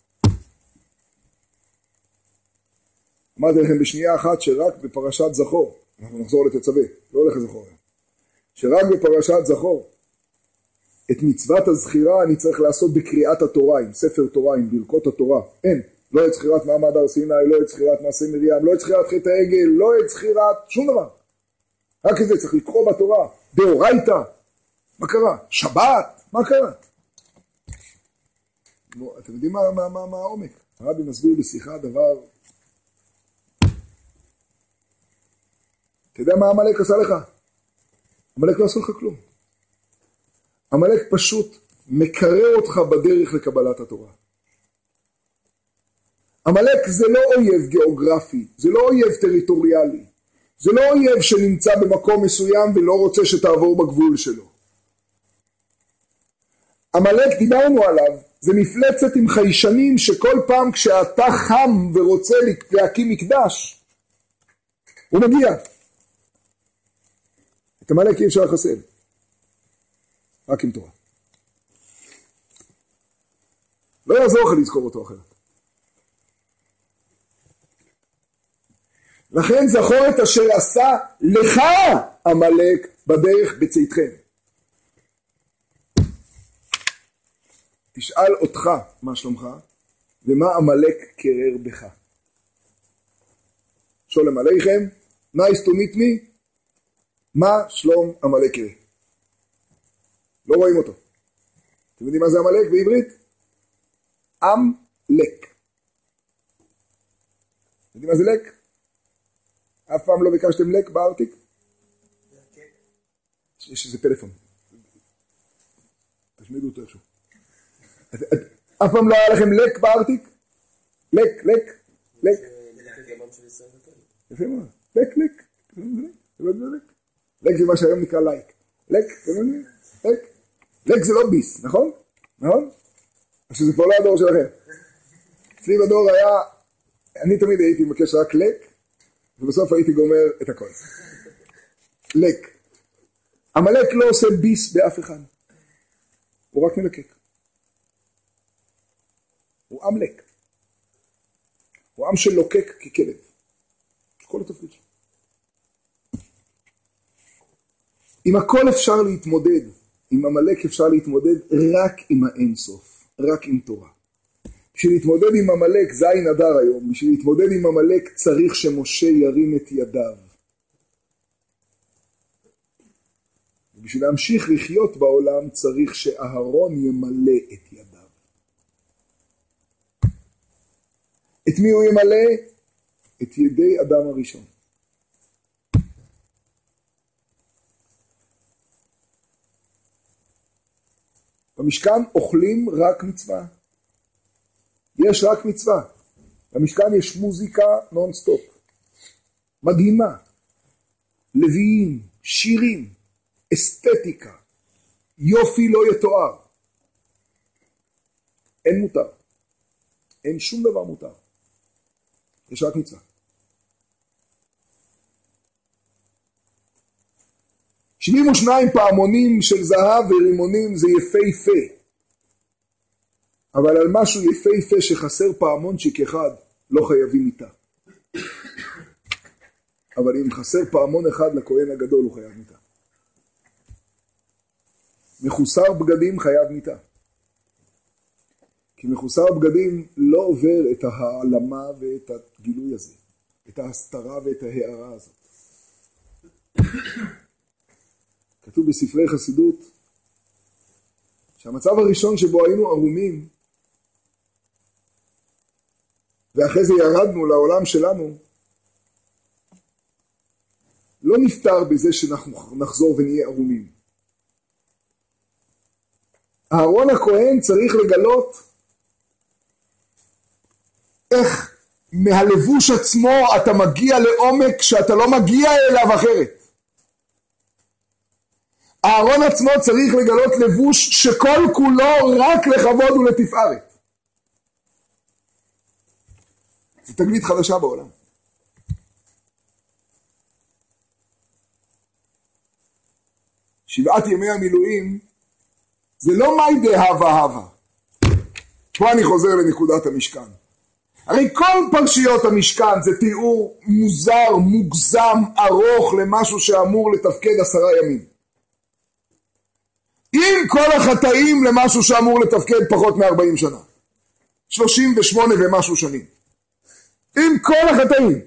אמרתי לכם בשנייה אחת שרק בפרשת זכור, אנחנו נחזור לתצווה, לא הולך לזכור, שרק בפרשת זכור, את מצוות הזכירה אני צריך לעשות בקריאת התורה, עם ספר תורה, עם ברכות התורה. אין, לא את זכירת מעמד הר סיני, לא את זכירת מעשה מרים, לא את זכירת חטא העגל, לא את זכירת שום דבר. רק את זה צריך לקרוא בתורה, דאורייתא. מה קרה? שבת? מה קרה? אתם יודעים מה, מה, מה, מה העומק? הרבי מסביר בשיחה דבר. אתה יודע מה עמלק עשה לך? עמלק לא עשה לך כלום. עמלק פשוט מקרר אותך בדרך לקבלת התורה. עמלק זה לא אויב גיאוגרפי, זה לא אויב טריטוריאלי, זה לא אויב שנמצא במקום מסוים ולא רוצה שתעבור בגבול שלו. עמלק, דיברנו עליו, זה מפלצת עם חיישנים שכל פעם כשאתה חם ורוצה להקים מקדש, הוא מגיע. את עמלק אי אפשר לחסל, רק עם תורה. לא יעזור לך לזכור אותו אחרת. לכן זכור את אשר עשה לך עמלק בדרך בצאתכם. תשאל אותך מה שלומך ומה עמלק קרר בך. שולם עליכם, נייס טו מיט מי, מה שלום עמלק קרר? לא רואים אותו. אתם יודעים מה זה עמלק בעברית? עם לק. אתם יודעים מה זה לק? אף פעם לא ביקשתם לק בארטיק? יש איזה פלאפון. תשמידו אותו איכשהו. אף פעם לא היה לכם לק בארטיק? לק, לק, לק. יפה מאוד. לק, לק. לק זה מה שהיום נקרא לייק. לק, לק. לק זה לא ביס, נכון? נכון? עכשיו זה כבר לא הדור שלכם. אצלי בדור היה, אני תמיד הייתי מבקש רק לק, ובסוף הייתי גומר את הכל. לק. עמלק לא עושה ביס באף אחד. הוא רק מלקק. הוא עם לק. הוא עם שלוקק ככלב. כל התפקיד שלו. עם הכל אפשר להתמודד. עם עמלק אפשר להתמודד רק עם האין סוף. רק עם תורה. בשביל להתמודד עם עמלק, זין אדר היום, בשביל להתמודד עם עמלק צריך שמשה ירים את ידיו. ובשביל להמשיך לחיות בעולם צריך שאהרון ימלא את ידיו. את מי הוא ימלא? את ידי אדם הראשון. במשכן אוכלים רק מצווה. יש רק מצווה. במשכן יש מוזיקה נונסטופ. מדהימה. לוויים, שירים, אסתטיקה, יופי לא יתואר. אין מותר. אין שום דבר מותר. יש רק מצווה. שבעים ושניים פעמונים של זהב ורימונים זה יפהפה. אבל על משהו יפהפה שחסר פעמונצ'יק אחד לא חייבים מיתה. אבל אם חסר פעמון אחד לכהן הגדול הוא חייב מיתה. מחוסר בגדים חייב מיתה. כי מחוסר בגדים לא עובר את העלמה ואת הגילוי הזה. את ההסתרה ואת ההערה הזאת. כתוב בספרי חסידות שהמצב הראשון שבו היינו ערומים ואחרי זה ירדנו לעולם שלנו, לא נפטר בזה שאנחנו נחזור ונהיה ערומים. אהרון הכהן צריך לגלות איך מהלבוש עצמו אתה מגיע לעומק שאתה לא מגיע אליו אחרת. אהרון עצמו צריך לגלות לבוש שכל כולו רק לכבוד ולתפארת. זו תגלית חדשה בעולם. שבעת ימי המילואים זה לא מיידי הווה הווה. פה אני חוזר לנקודת המשכן. הרי כל פרשיות המשכן זה תיאור מוזר, מוגזם, ארוך למשהו שאמור לתפקד עשרה ימים. עם כל החטאים למשהו שאמור לתפקד פחות מ-ארבעים שנה. שלושים ושמונה ומשהו שנים. עם כל החטאים.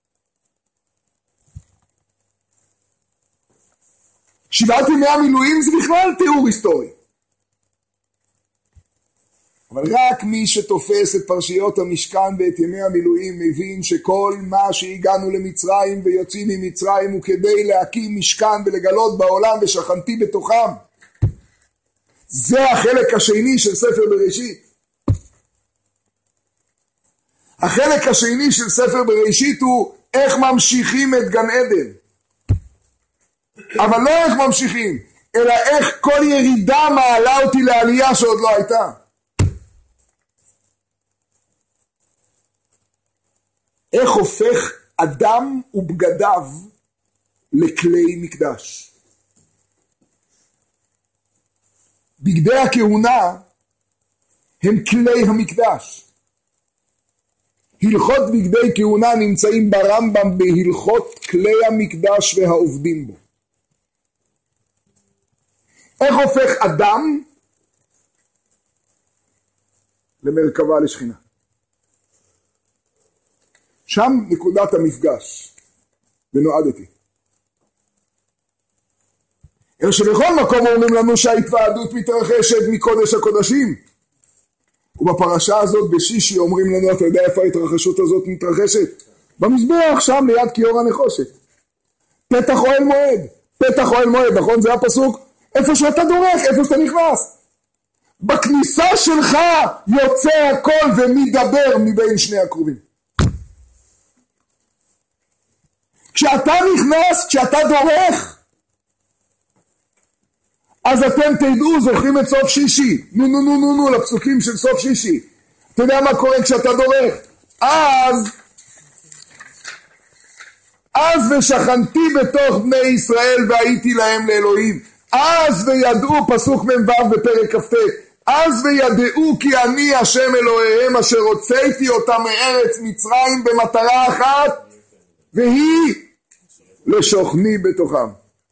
שבעת ימי המילואים זה בכלל תיאור היסטורי. אבל רק מי שתופס את פרשיות המשכן ואת ימי המילואים מבין שכל מה שהגענו למצרים ויוצאים ממצרים הוא כדי להקים משכן ולגלות בעולם ושכנתי בתוכם. זה החלק השני של ספר בראשית. החלק השני של ספר בראשית הוא איך ממשיכים את גן עדן. אבל לא איך ממשיכים, אלא איך כל ירידה מעלה אותי לעלייה שעוד לא הייתה. איך הופך אדם ובגדיו לכלי מקדש. בגדי הכהונה הם כלי המקדש. הלכות בגדי כהונה נמצאים ברמב"ם בהלכות כלי המקדש והעובדים בו. איך הופך אדם למרכבה לשכינה? שם נקודת המפגש, ונועדתי. אלא שבכל מקום אומרים לנו שההתוועדות מתרחשת מקודש הקודשים. ובפרשה הזאת בשישי אומרים לנו, אתה יודע איפה ההתרחשות הזאת מתרחשת? במזבח, שם ליד כיור הנחושת. פתח אוהל מועד. פתח אוהל מועד, נכון? זה הפסוק? איפה שאתה דורך, איפה שאתה נכנס. בכניסה שלך יוצא הכל ומדבר מבין שני הקרובים. כשאתה נכנס, כשאתה דורך, אז אתם תדעו, זוכרים את סוף שישי. נו נו נו נו נו, לפסוקים של סוף שישי. אתה יודע מה קורה כשאתה דורך? אז, אז ושכנתי בתוך בני ישראל והייתי להם לאלוהים. אז וידעו, פסוק מ"ו בפרק כ"ט, אז וידעו כי אני השם אלוהיהם אשר הוצאתי אותם מארץ מצרים במטרה אחת, והיא לשוכני בתוכם.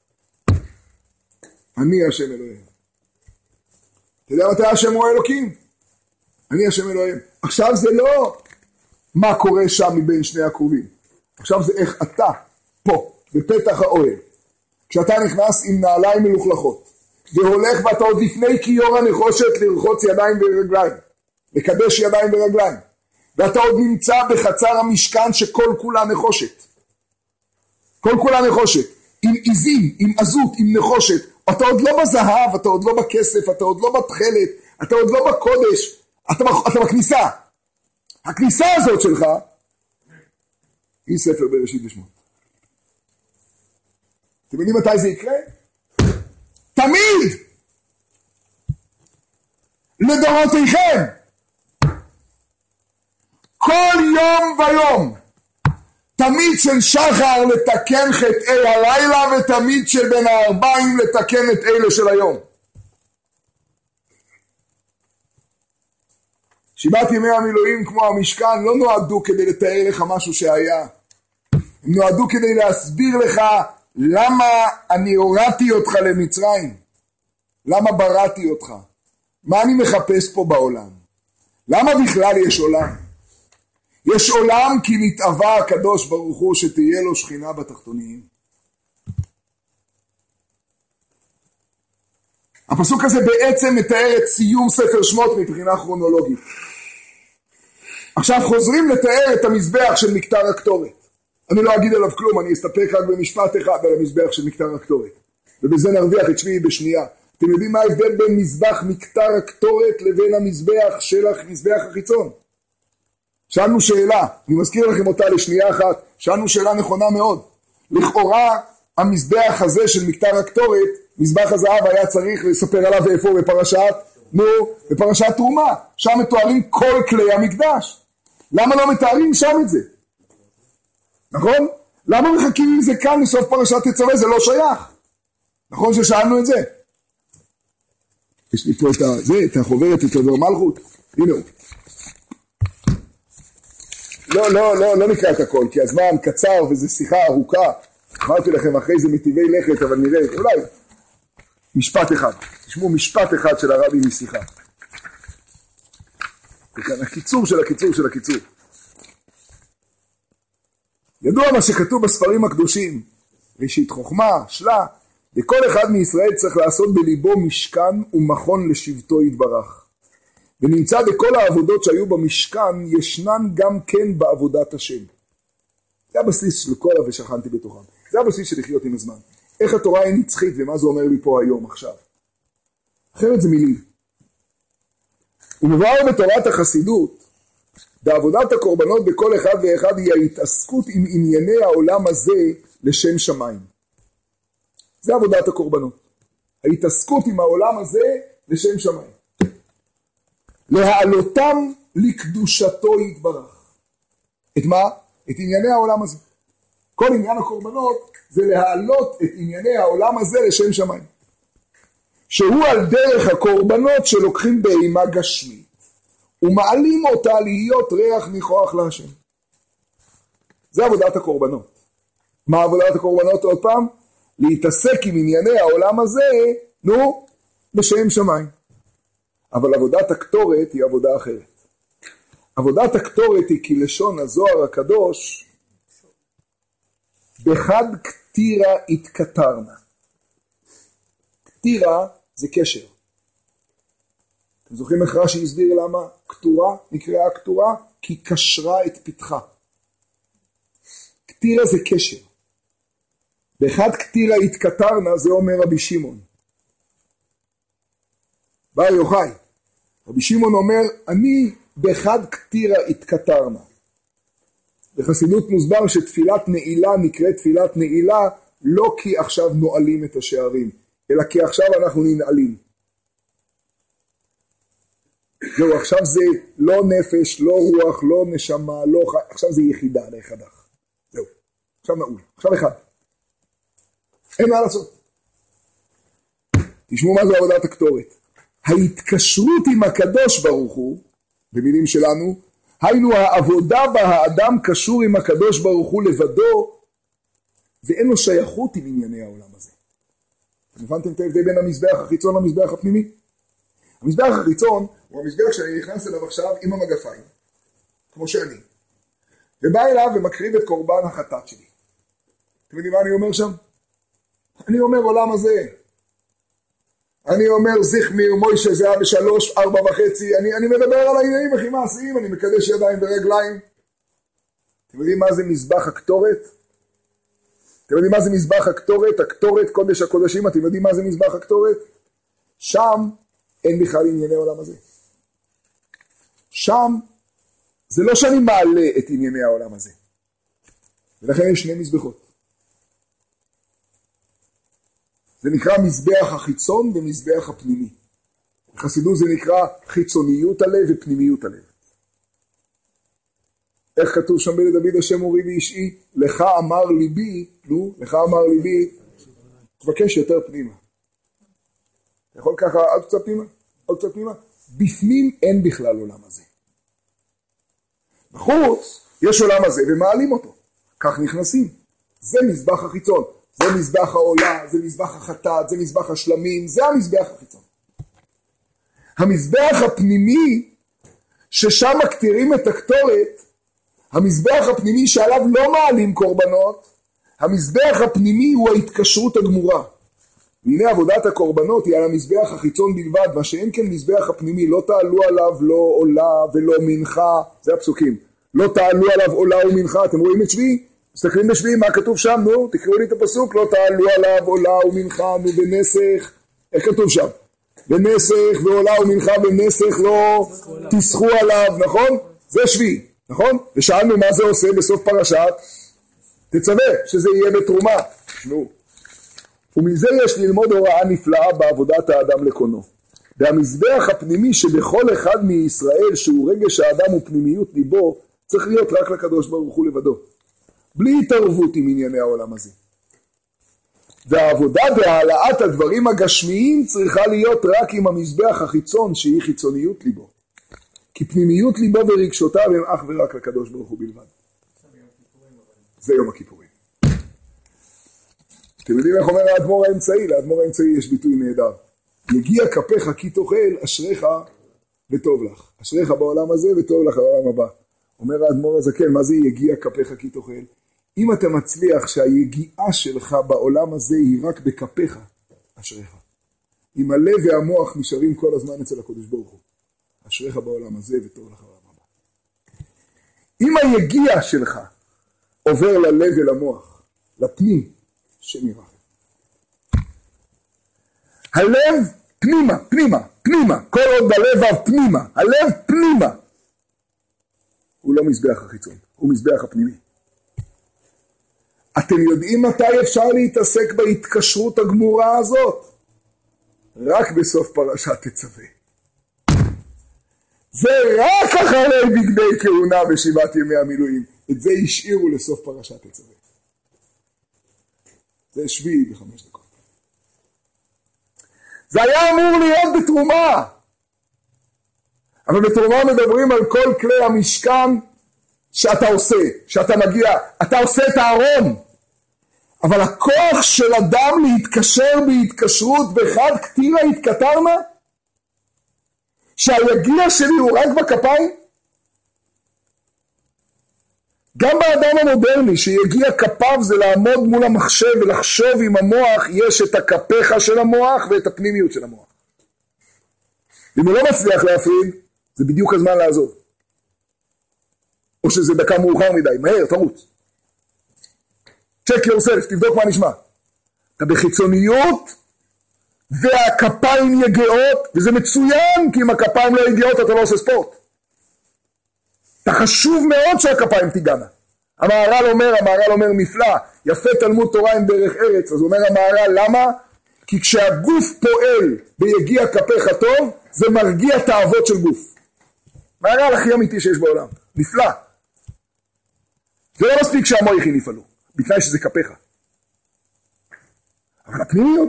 אני השם אלוהיהם. אתה יודע מתי השם הוא האלוקים? אני השם אלוהיהם. עכשיו זה לא מה קורה שם מבין שני הקרובים. עכשיו זה איך אתה פה, בפתח האוהל. כשאתה נכנס עם נעליים מלוכלכות, והולך ואתה עוד לפני כיור הנחושת לרחוץ ידיים ורגליים, לקדש ידיים ורגליים, ואתה עוד נמצא בחצר המשכן שכל כולה נחושת. כל כולה נחושת. עם עיזים, עם עזות, עם נחושת. אתה עוד לא בזהב, אתה עוד לא בכסף, אתה עוד לא בתכלת, אתה עוד לא בקודש, אתה, אתה בכניסה. הכניסה הזאת שלך היא ספר בראשית ושמות. אתם יודעים מתי זה יקרה? תמיד! לדורותיכם! כל יום ויום! תמיד של שחר לתקן חטאי הלילה, ותמיד של בין הארבעים לתקן את אלה של היום. שבעת ימי המילואים כמו המשכן לא נועדו כדי לתאר לך משהו שהיה. הם נועדו כדי להסביר לך למה אני הורדתי אותך למצרים. למה בראתי אותך? מה אני מחפש פה בעולם? למה בכלל יש עולם? יש עולם כי נתאווה הקדוש ברוך הוא שתהיה לו שכינה בתחתונים. הפסוק הזה בעצם מתאר את סיום ספר שמות מבחינה כרונולוגית. עכשיו חוזרים לתאר את המזבח של מקטר הקטורת. אני לא אגיד עליו כלום, אני אסתפק רק במשפט אחד על המזבח של מקטר הקטורת. ובזה נרוויח את שביעי בשנייה. אתם יודעים מה ההבדל בין מזבח מקטר הקטורת לבין המזבח של המזבח החיצון? שאלנו שאלה, אני מזכיר לכם אותה לשנייה אחת, שאלנו שאלה נכונה מאוד. לכאורה המזבח הזה של מקטר הקטורת, מזבח הזהב היה צריך לספר עליו איפה בפרשת, נו, בפרשת תרומה, שם מתוארים כל כלי המקדש. למה לא מתארים שם את זה? נכון? למה מחכים עם זה כאן לסוף פרשת תצווה? זה לא שייך. נכון ששאלנו את זה? יש לי פה את זה, את החוברת, את הדבר מלכות. הנה הוא. לא, לא, לא, לא נקרא את הכל, כי הזמן קצר וזו שיחה ארוכה. אמרתי לכם אחרי זה מטבעי לכת, אבל נראה, אולי משפט אחד. תשמעו משפט אחד של הרבי משיחה. וכאן הקיצור של הקיצור של הקיצור. ידוע מה שכתוב בספרים הקדושים, ראשית חוכמה, שלה, וכל אחד מישראל צריך לעשות בליבו משכן ומכון לשבטו יתברך. ונמצא בכל העבודות שהיו במשכן, ישנן גם כן בעבודת השם. זה הבסיס של כל ושכנתי בתוכם. זה הבסיס של לחיות עם הזמן. איך התורה היא נצחית ומה זה אומר לי פה היום, עכשיו. אחרת זה מילים. ומבואר בתורת החסידות, בעבודת הקורבנות בכל אחד ואחד היא ההתעסקות עם ענייני העולם הזה לשם שמיים. זה עבודת הקורבנות. ההתעסקות עם העולם הזה לשם שמיים. להעלותם לקדושתו יתברך. את מה? את ענייני העולם הזה. כל עניין הקורבנות זה להעלות את ענייני העולם הזה לשם שמיים. שהוא על דרך הקורבנות שלוקחים בהמה גשמית. ומעלים אותה להיות ריח ניחוח להשם. זה עבודת הקורבנות. מה עבודת הקורבנות עוד פעם? להתעסק עם ענייני העולם הזה, נו, בשם שמיים. אבל עבודת הקטורת היא עבודה אחרת. עבודת הקטורת היא כלשון הזוהר הקדוש, בחד כתירה התקטרנה. כתירה זה קשר. אתם זוכרים איך רש"י הסביר למה כתורה נקראה כתורה? כי קשרה את פתחה. כתירה זה קשר. באחד כתירה התקטרנה זה אומר רבי שמעון. בר יוחאי. רבי שמעון אומר אני באחד כתירה התקטרנה. בחסידות מוסבר שתפילת נעילה נקראת תפילת נעילה לא כי עכשיו נועלים את השערים, אלא כי עכשיו אנחנו ננעלים. זהו, עכשיו זה לא נפש, לא רוח, לא נשמה, לא חי, עכשיו זה יחידה לאחדך. זהו, עכשיו נעול, עכשיו אחד. אין מה לעשות. תשמעו מה זה עבודת הקטורת. ההתקשרות עם הקדוש ברוך הוא, במילים שלנו, היינו העבודה בה האדם קשור עם הקדוש ברוך הוא לבדו, ואין לו שייכות עם ענייני העולם הזה. אתם הבנתם את ההבדל בין המזבח החיצון למזבח הפנימי? המזבח החיצון הוא המזבח שאני נכנס אליו עכשיו עם המגפיים, כמו שאני, ובא אליו ומקריב את קורבן החטאת שלי. אתם יודעים מה אני אומר שם? אני אומר עולם הזה. אני אומר זיכמיר מוישה זה היה בשלוש, ארבע וחצי, אני, אני מדבר על העניינים הכי מעשיים, אני מקדש ידיים ורגליים. אתם יודעים מה זה מזבח הקטורת? אתם יודעים מה זה מזבח הקטורת? הקטורת, קודש הקודשים, אתם יודעים מה זה מזבח הקטורת? שם אין בכלל ענייני העולם הזה. שם זה לא שאני מעלה את ענייני העולם הזה. ולכן יש שני מזבחות. זה נקרא מזבח החיצון ומזבח הפנימי. בחסידות זה נקרא חיצוניות הלב ופנימיות הלב. איך כתוב שם בדוד השם אורי ואישי? לך אמר ליבי, נו, לך אמר ליבי, תבקש יותר פנימה. אתה יכול ככה, עוד קצת פנימה, עוד קצת פנימה. בפנים אין בכלל עולם הזה. בחוץ יש עולם הזה ומעלים אותו. כך נכנסים. זה מזבח החיצון. זה מזבח העולה, זה מזבח החטאת, זה מזבח השלמים, זה המזבח החיצון. המזבח הפנימי, ששם מקטירים את הקטורת, המזבח הפנימי שעליו לא מעלים קורבנות, המזבח הפנימי הוא ההתקשרות הגמורה. והנה עבודת הקורבנות היא על המזבח החיצון בלבד, מה שאין כן מזבח הפנימי, לא תעלו עליו לא עולה ולא מנחה, זה הפסוקים, לא תעלו עליו עולה ומנחה, אתם רואים את שביעי? מסתכלים בשביעי, מה כתוב שם? נו, תקראו לי את הפסוק, לא תעלו עליו עולה ומנחה, נו בנסך, איך כתוב שם? בנסך ועולה ומנחה בנסך לא תסחו עליו, נכון? זה שביעי, נכון? ושאלנו מה זה עושה בסוף פרשת תצווה, שזה יהיה בתרומה. נו. ומזה יש ללמוד הוראה נפלאה בעבודת האדם לקונו. והמזבח הפנימי שבכל אחד מישראל שהוא רגש האדם ופנימיות ליבו, צריך להיות רק לקדוש ברוך הוא לבדו. בלי התערבות עם ענייני העולם הזה. והעבודה בהעלאת הדברים הגשמיים צריכה להיות רק עם המזבח החיצון שהיא חיצוניות ליבו. כי פנימיות ליבו ורגשותיו הם אך ורק לקדוש ברוך הוא בלבד. זה יום הכיפורים. אתם יודעים איך אומר האדמו"ר האמצעי? לאדמו"ר האמצעי יש ביטוי נהדר. יגיע כפיך כי תאכל, אשריך וטוב לך. אשריך בעולם הזה וטוב לך בעולם הבא. אומר האדמו"ר הזקן, מה זה יגיע כפיך כי תאכל? אם אתה מצליח שהיגיעה שלך בעולם הזה היא רק בכפיך, אשריך. אם הלב והמוח נשארים כל הזמן אצל הקדוש ברוך הוא. אשריך בעולם הזה וטוב לך בעולם הבא. אם היגיע שלך עובר ללב ולמוח, לפנים, שמירה. הלב פנימה, פנימה, פנימה, כל עוד בלב פנימה, הלב פנימה. הוא לא מזבח החיצון, הוא מזבח הפנימי. אתם יודעים מתי אפשר להתעסק בהתקשרות הגמורה הזאת? רק בסוף פרשת תצווה. זה רק אחרי בגדי כהונה בשבעת ימי המילואים. את זה השאירו לסוף פרשת תצווה. זה שביעי בחמש דקות. זה היה אמור להיות בתרומה. אבל בתרומה מדברים על כל כלי המשכן שאתה עושה, שאתה מגיע, אתה עושה את הארון. אבל הכוח של אדם להתקשר בהתקשרות בחד כתירה התקטרנה, שהיגיע שלי הוא רק בכפיים, גם באדם המודרני שיגיע כפיו זה לעמוד מול המחשב ולחשוב עם המוח, יש את הכפיך של המוח ואת הפנימיות של המוח. אם הוא לא מצליח להפריד, זה בדיוק הזמן לעזוב. או שזה דקה מאוחר מדי, מהר, תרוץ. check yourself, תבדוק מה נשמע. אתה בחיצוניות והכפיים יגעות, וזה מצוין, כי אם הכפיים לא יגעות אתה לא עושה ספורט. אתה חשוב מאוד שהכפיים תיגענה. המהר"ל אומר, המהר"ל אומר נפלא, יפה תלמוד תורה עם דרך ארץ. אז אומר המהר"ל, למה? כי כשהגוף פועל ביגיע כפיך טוב, זה מרגיע תאוות של גוף. מהר"ל הכי אמיתי שיש בעולם, נפלא. זה לא מספיק שהמויכים יפעלו, בתנאי שזה כפיך. אבל הפנימיות,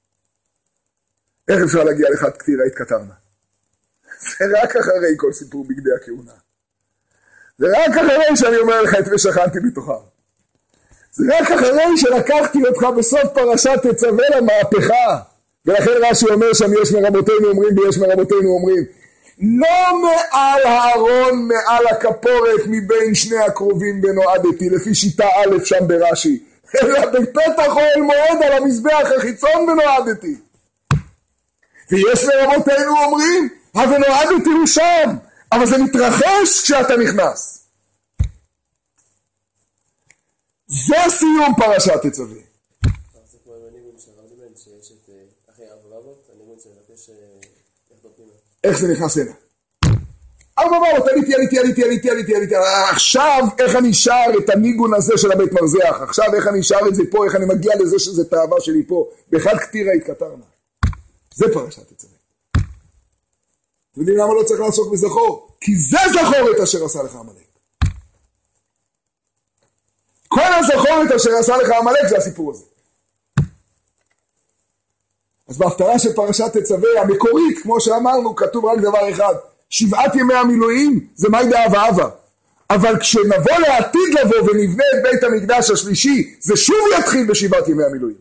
איך אפשר להגיע לחד כתירה התקטרנה? זה רק אחרי כל סיפור בגדי הכהונה. זה רק אחרי שאני אומר לך את ושכנתי בתוכם. זה רק אחרי שלקחתי אותך בסוף פרשת תצווה למהפכה. ולכן רש"י אומר שם יש מרבותינו אומרים ויש מרבותינו אומרים. לא מעל הארון, מעל הכפורת מבין שני הקרובים בנועדתי, לפי שיטה א' שם ברש"י. אלא בפתח אוהל מועד על המזבח החיצון בנועדתי. ויש מרבותינו אומרים, הבנועדתי הוא שם. אבל זה מתרחש כשאתה נכנס. זה סיום פרשת תצווה. זה כמו עם הניגון של הרב ליבן, שיש את אחרי ארבע רבות, הניגון שמבקש לחדור פנימה. איך זה נכנס הנה? ארבע רבות, עליתי, עליתי, עליתי, עליתי, עליתי, עליתי. עכשיו איך אני שר את הניגון הזה של הבית מרזח? עכשיו איך אני שר את זה פה? איך אני מגיע לזה שזה תאווה שלי פה? באחד כתירה התקטרנה. זה פרשת תצווה. אתם יודעים למה לא צריך לעסוק בזכור? כי זה זכור את אשר עשה לך עמלק. כל הזכור את אשר עשה לך עמלק זה הסיפור הזה. אז בהפטרה של פרשת תצווה המקורית, כמו שאמרנו, כתוב רק דבר אחד. שבעת ימי המילואים זה מי דאבה אבה. אבל כשנבוא לעתיד לבוא ונבנה את בית המקדש השלישי, זה שוב יתחיל בשבעת ימי המילואים.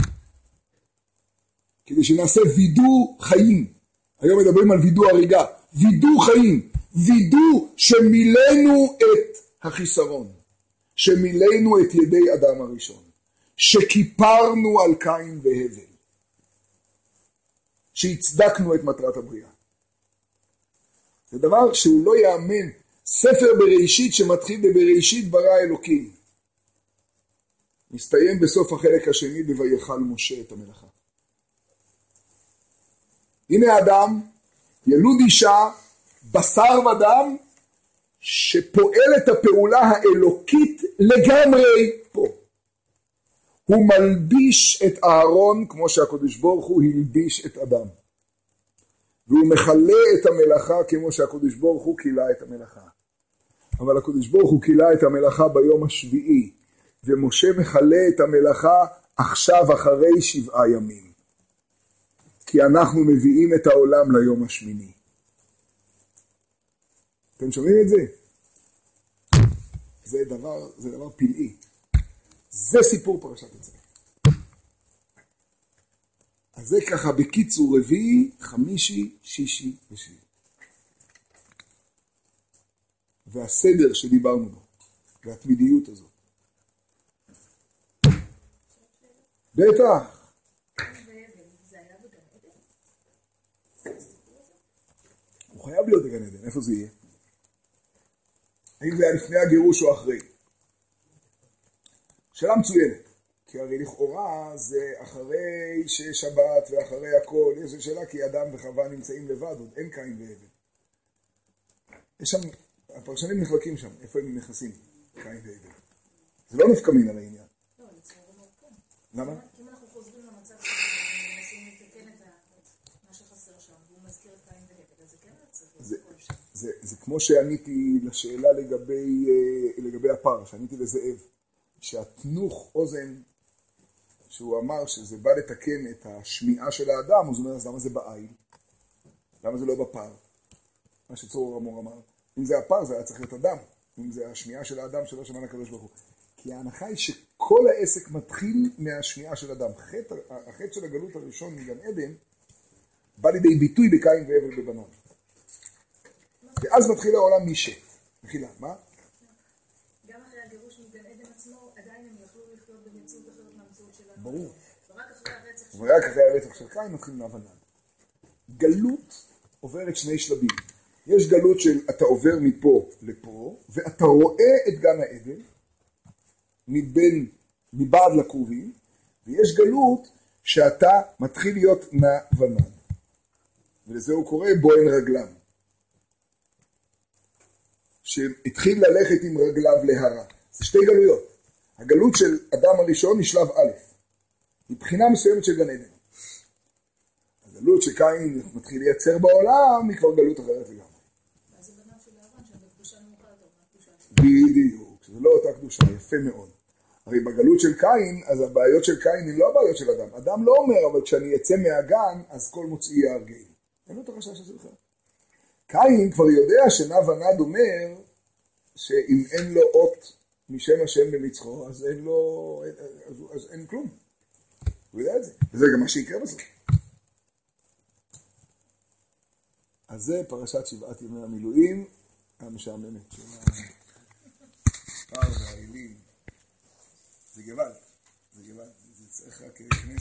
כדי שנעשה וידוא חיים. היום מדברים על וידוא הריגה. וידוא חיים. וידוא שמילאנו את החיסרון. שמילאנו את ידי אדם הראשון. שכיפרנו על קין והבל. שהצדקנו את מטרת הבריאה. זה דבר שהוא לא יאמן. ספר בראשית שמתחיל בבראשית ברא אלוקים. מסתיים בסוף החלק השני בויכל משה את המלאכה. הנה האדם, ילוד אישה, בשר ודם, שפועל את הפעולה האלוקית לגמרי פה. הוא מלביש את אהרון כמו שהקדוש ברוך הוא הלביש את אדם. והוא מחלה את המלאכה כמו שהקדוש ברוך הוא קילה את המלאכה. אבל הקדוש ברוך הוא קילה את המלאכה ביום השביעי, ומשה מחלה את המלאכה עכשיו אחרי שבעה ימים. כי אנחנו מביאים את העולם ליום השמיני. אתם שומעים את זה? זה דבר, זה דבר פלאי. זה סיפור פרשת יצחק. אז זה ככה בקיצור רביעי, חמישי, שישי ושביעי. והסדר שדיברנו בו, והתמידיות הזאת. בטח. הוא חייב להיות בגן עדן, איפה זה יהיה? האם זה היה לפני הגירוש או אחרי? שאלה מצוינת, כי הרי לכאורה זה אחרי ששבת ואחרי הכל, יש שאלה כי אדם וחווה נמצאים לבד, עוד אין קין והבל. יש שם, הפרשנים נחלקים שם, איפה הם נכנסים, קין והבל. זה לא נפקא מן על העניין. לא, לצער מאוד כן. למה? אם אנחנו חוזרים למצב שאנחנו מנסים לתקן את מה שחסר שם, והוא מזכיר את קין והבל, אז זה כן צריך לזכור שם. זה, זה כמו שעניתי לשאלה לגבי, לגבי הפר, שעניתי לזאב, שהתנוך אוזן, שהוא אמר שזה בא לתקן את השמיעה של האדם, הוא אומר, אז למה זה בעיל? למה זה לא בפר? מה שצור אמור אמר. אם זה הפר, זה היה צריך להיות אדם. אם זה השמיעה של האדם שלא שמענה הקדוש ברוך הוא. כי ההנחה היא שכל העסק מתחיל מהשמיעה של אדם. החטא, החטא של הגלות הראשון מגן עדן, בא לידי ביטוי בקין והבל בבניו. ואז מתחיל העולם משת. מחילה, מה? גם אחרי הגירוש מגן עדן עצמו, עדיין הם יכלו לחיות במציאות אחרת מהמציאות שלנו. ברור. ורק אחרי הרצח של... ורק אחרי הרצח של קין מתחילים להבנה. גלות עוברת שני שלבים. יש גלות של אתה עובר מפה לפה, ואתה רואה את גן העדן, מבין, מבעד לקרובים, ויש גלות שאתה מתחיל להיות נע ונד. ולזה הוא קורא בוהן רגלם. שהתחיל ללכת עם רגליו להרה. זה שתי גלויות. הגלות של אדם הראשון היא שלב א', מבחינה מסוימת של גן עדן. הגלות שקין מתחיל לייצר בעולם היא כבר גלות אחרת לגמרי. אז זה בניו של אהרון, שהם בקדושה נמוכה יותר מהקדושה. בדיוק, זה לא אותה קדושה, יפה מאוד. הרי בגלות של קין, אז הבעיות של קין הן לא הבעיות של אדם. אדם לא אומר, אבל כשאני אצא מהגן, אז כל מוצאי יהרגני. אין לו את החשש הזה בכלל. קין כבר יודע שנע ונד אומר, שאם אין לו אות משם השם במצחו, אז אין לו, אז, אז אין כלום. הוא יודע את זה. וזה גם מה שיקרה בסוף. אז זה פרשת שבעת ימי המילואים, המשעממת של הפר והאלים. זה גבל, זה גבל, זה צריך רק...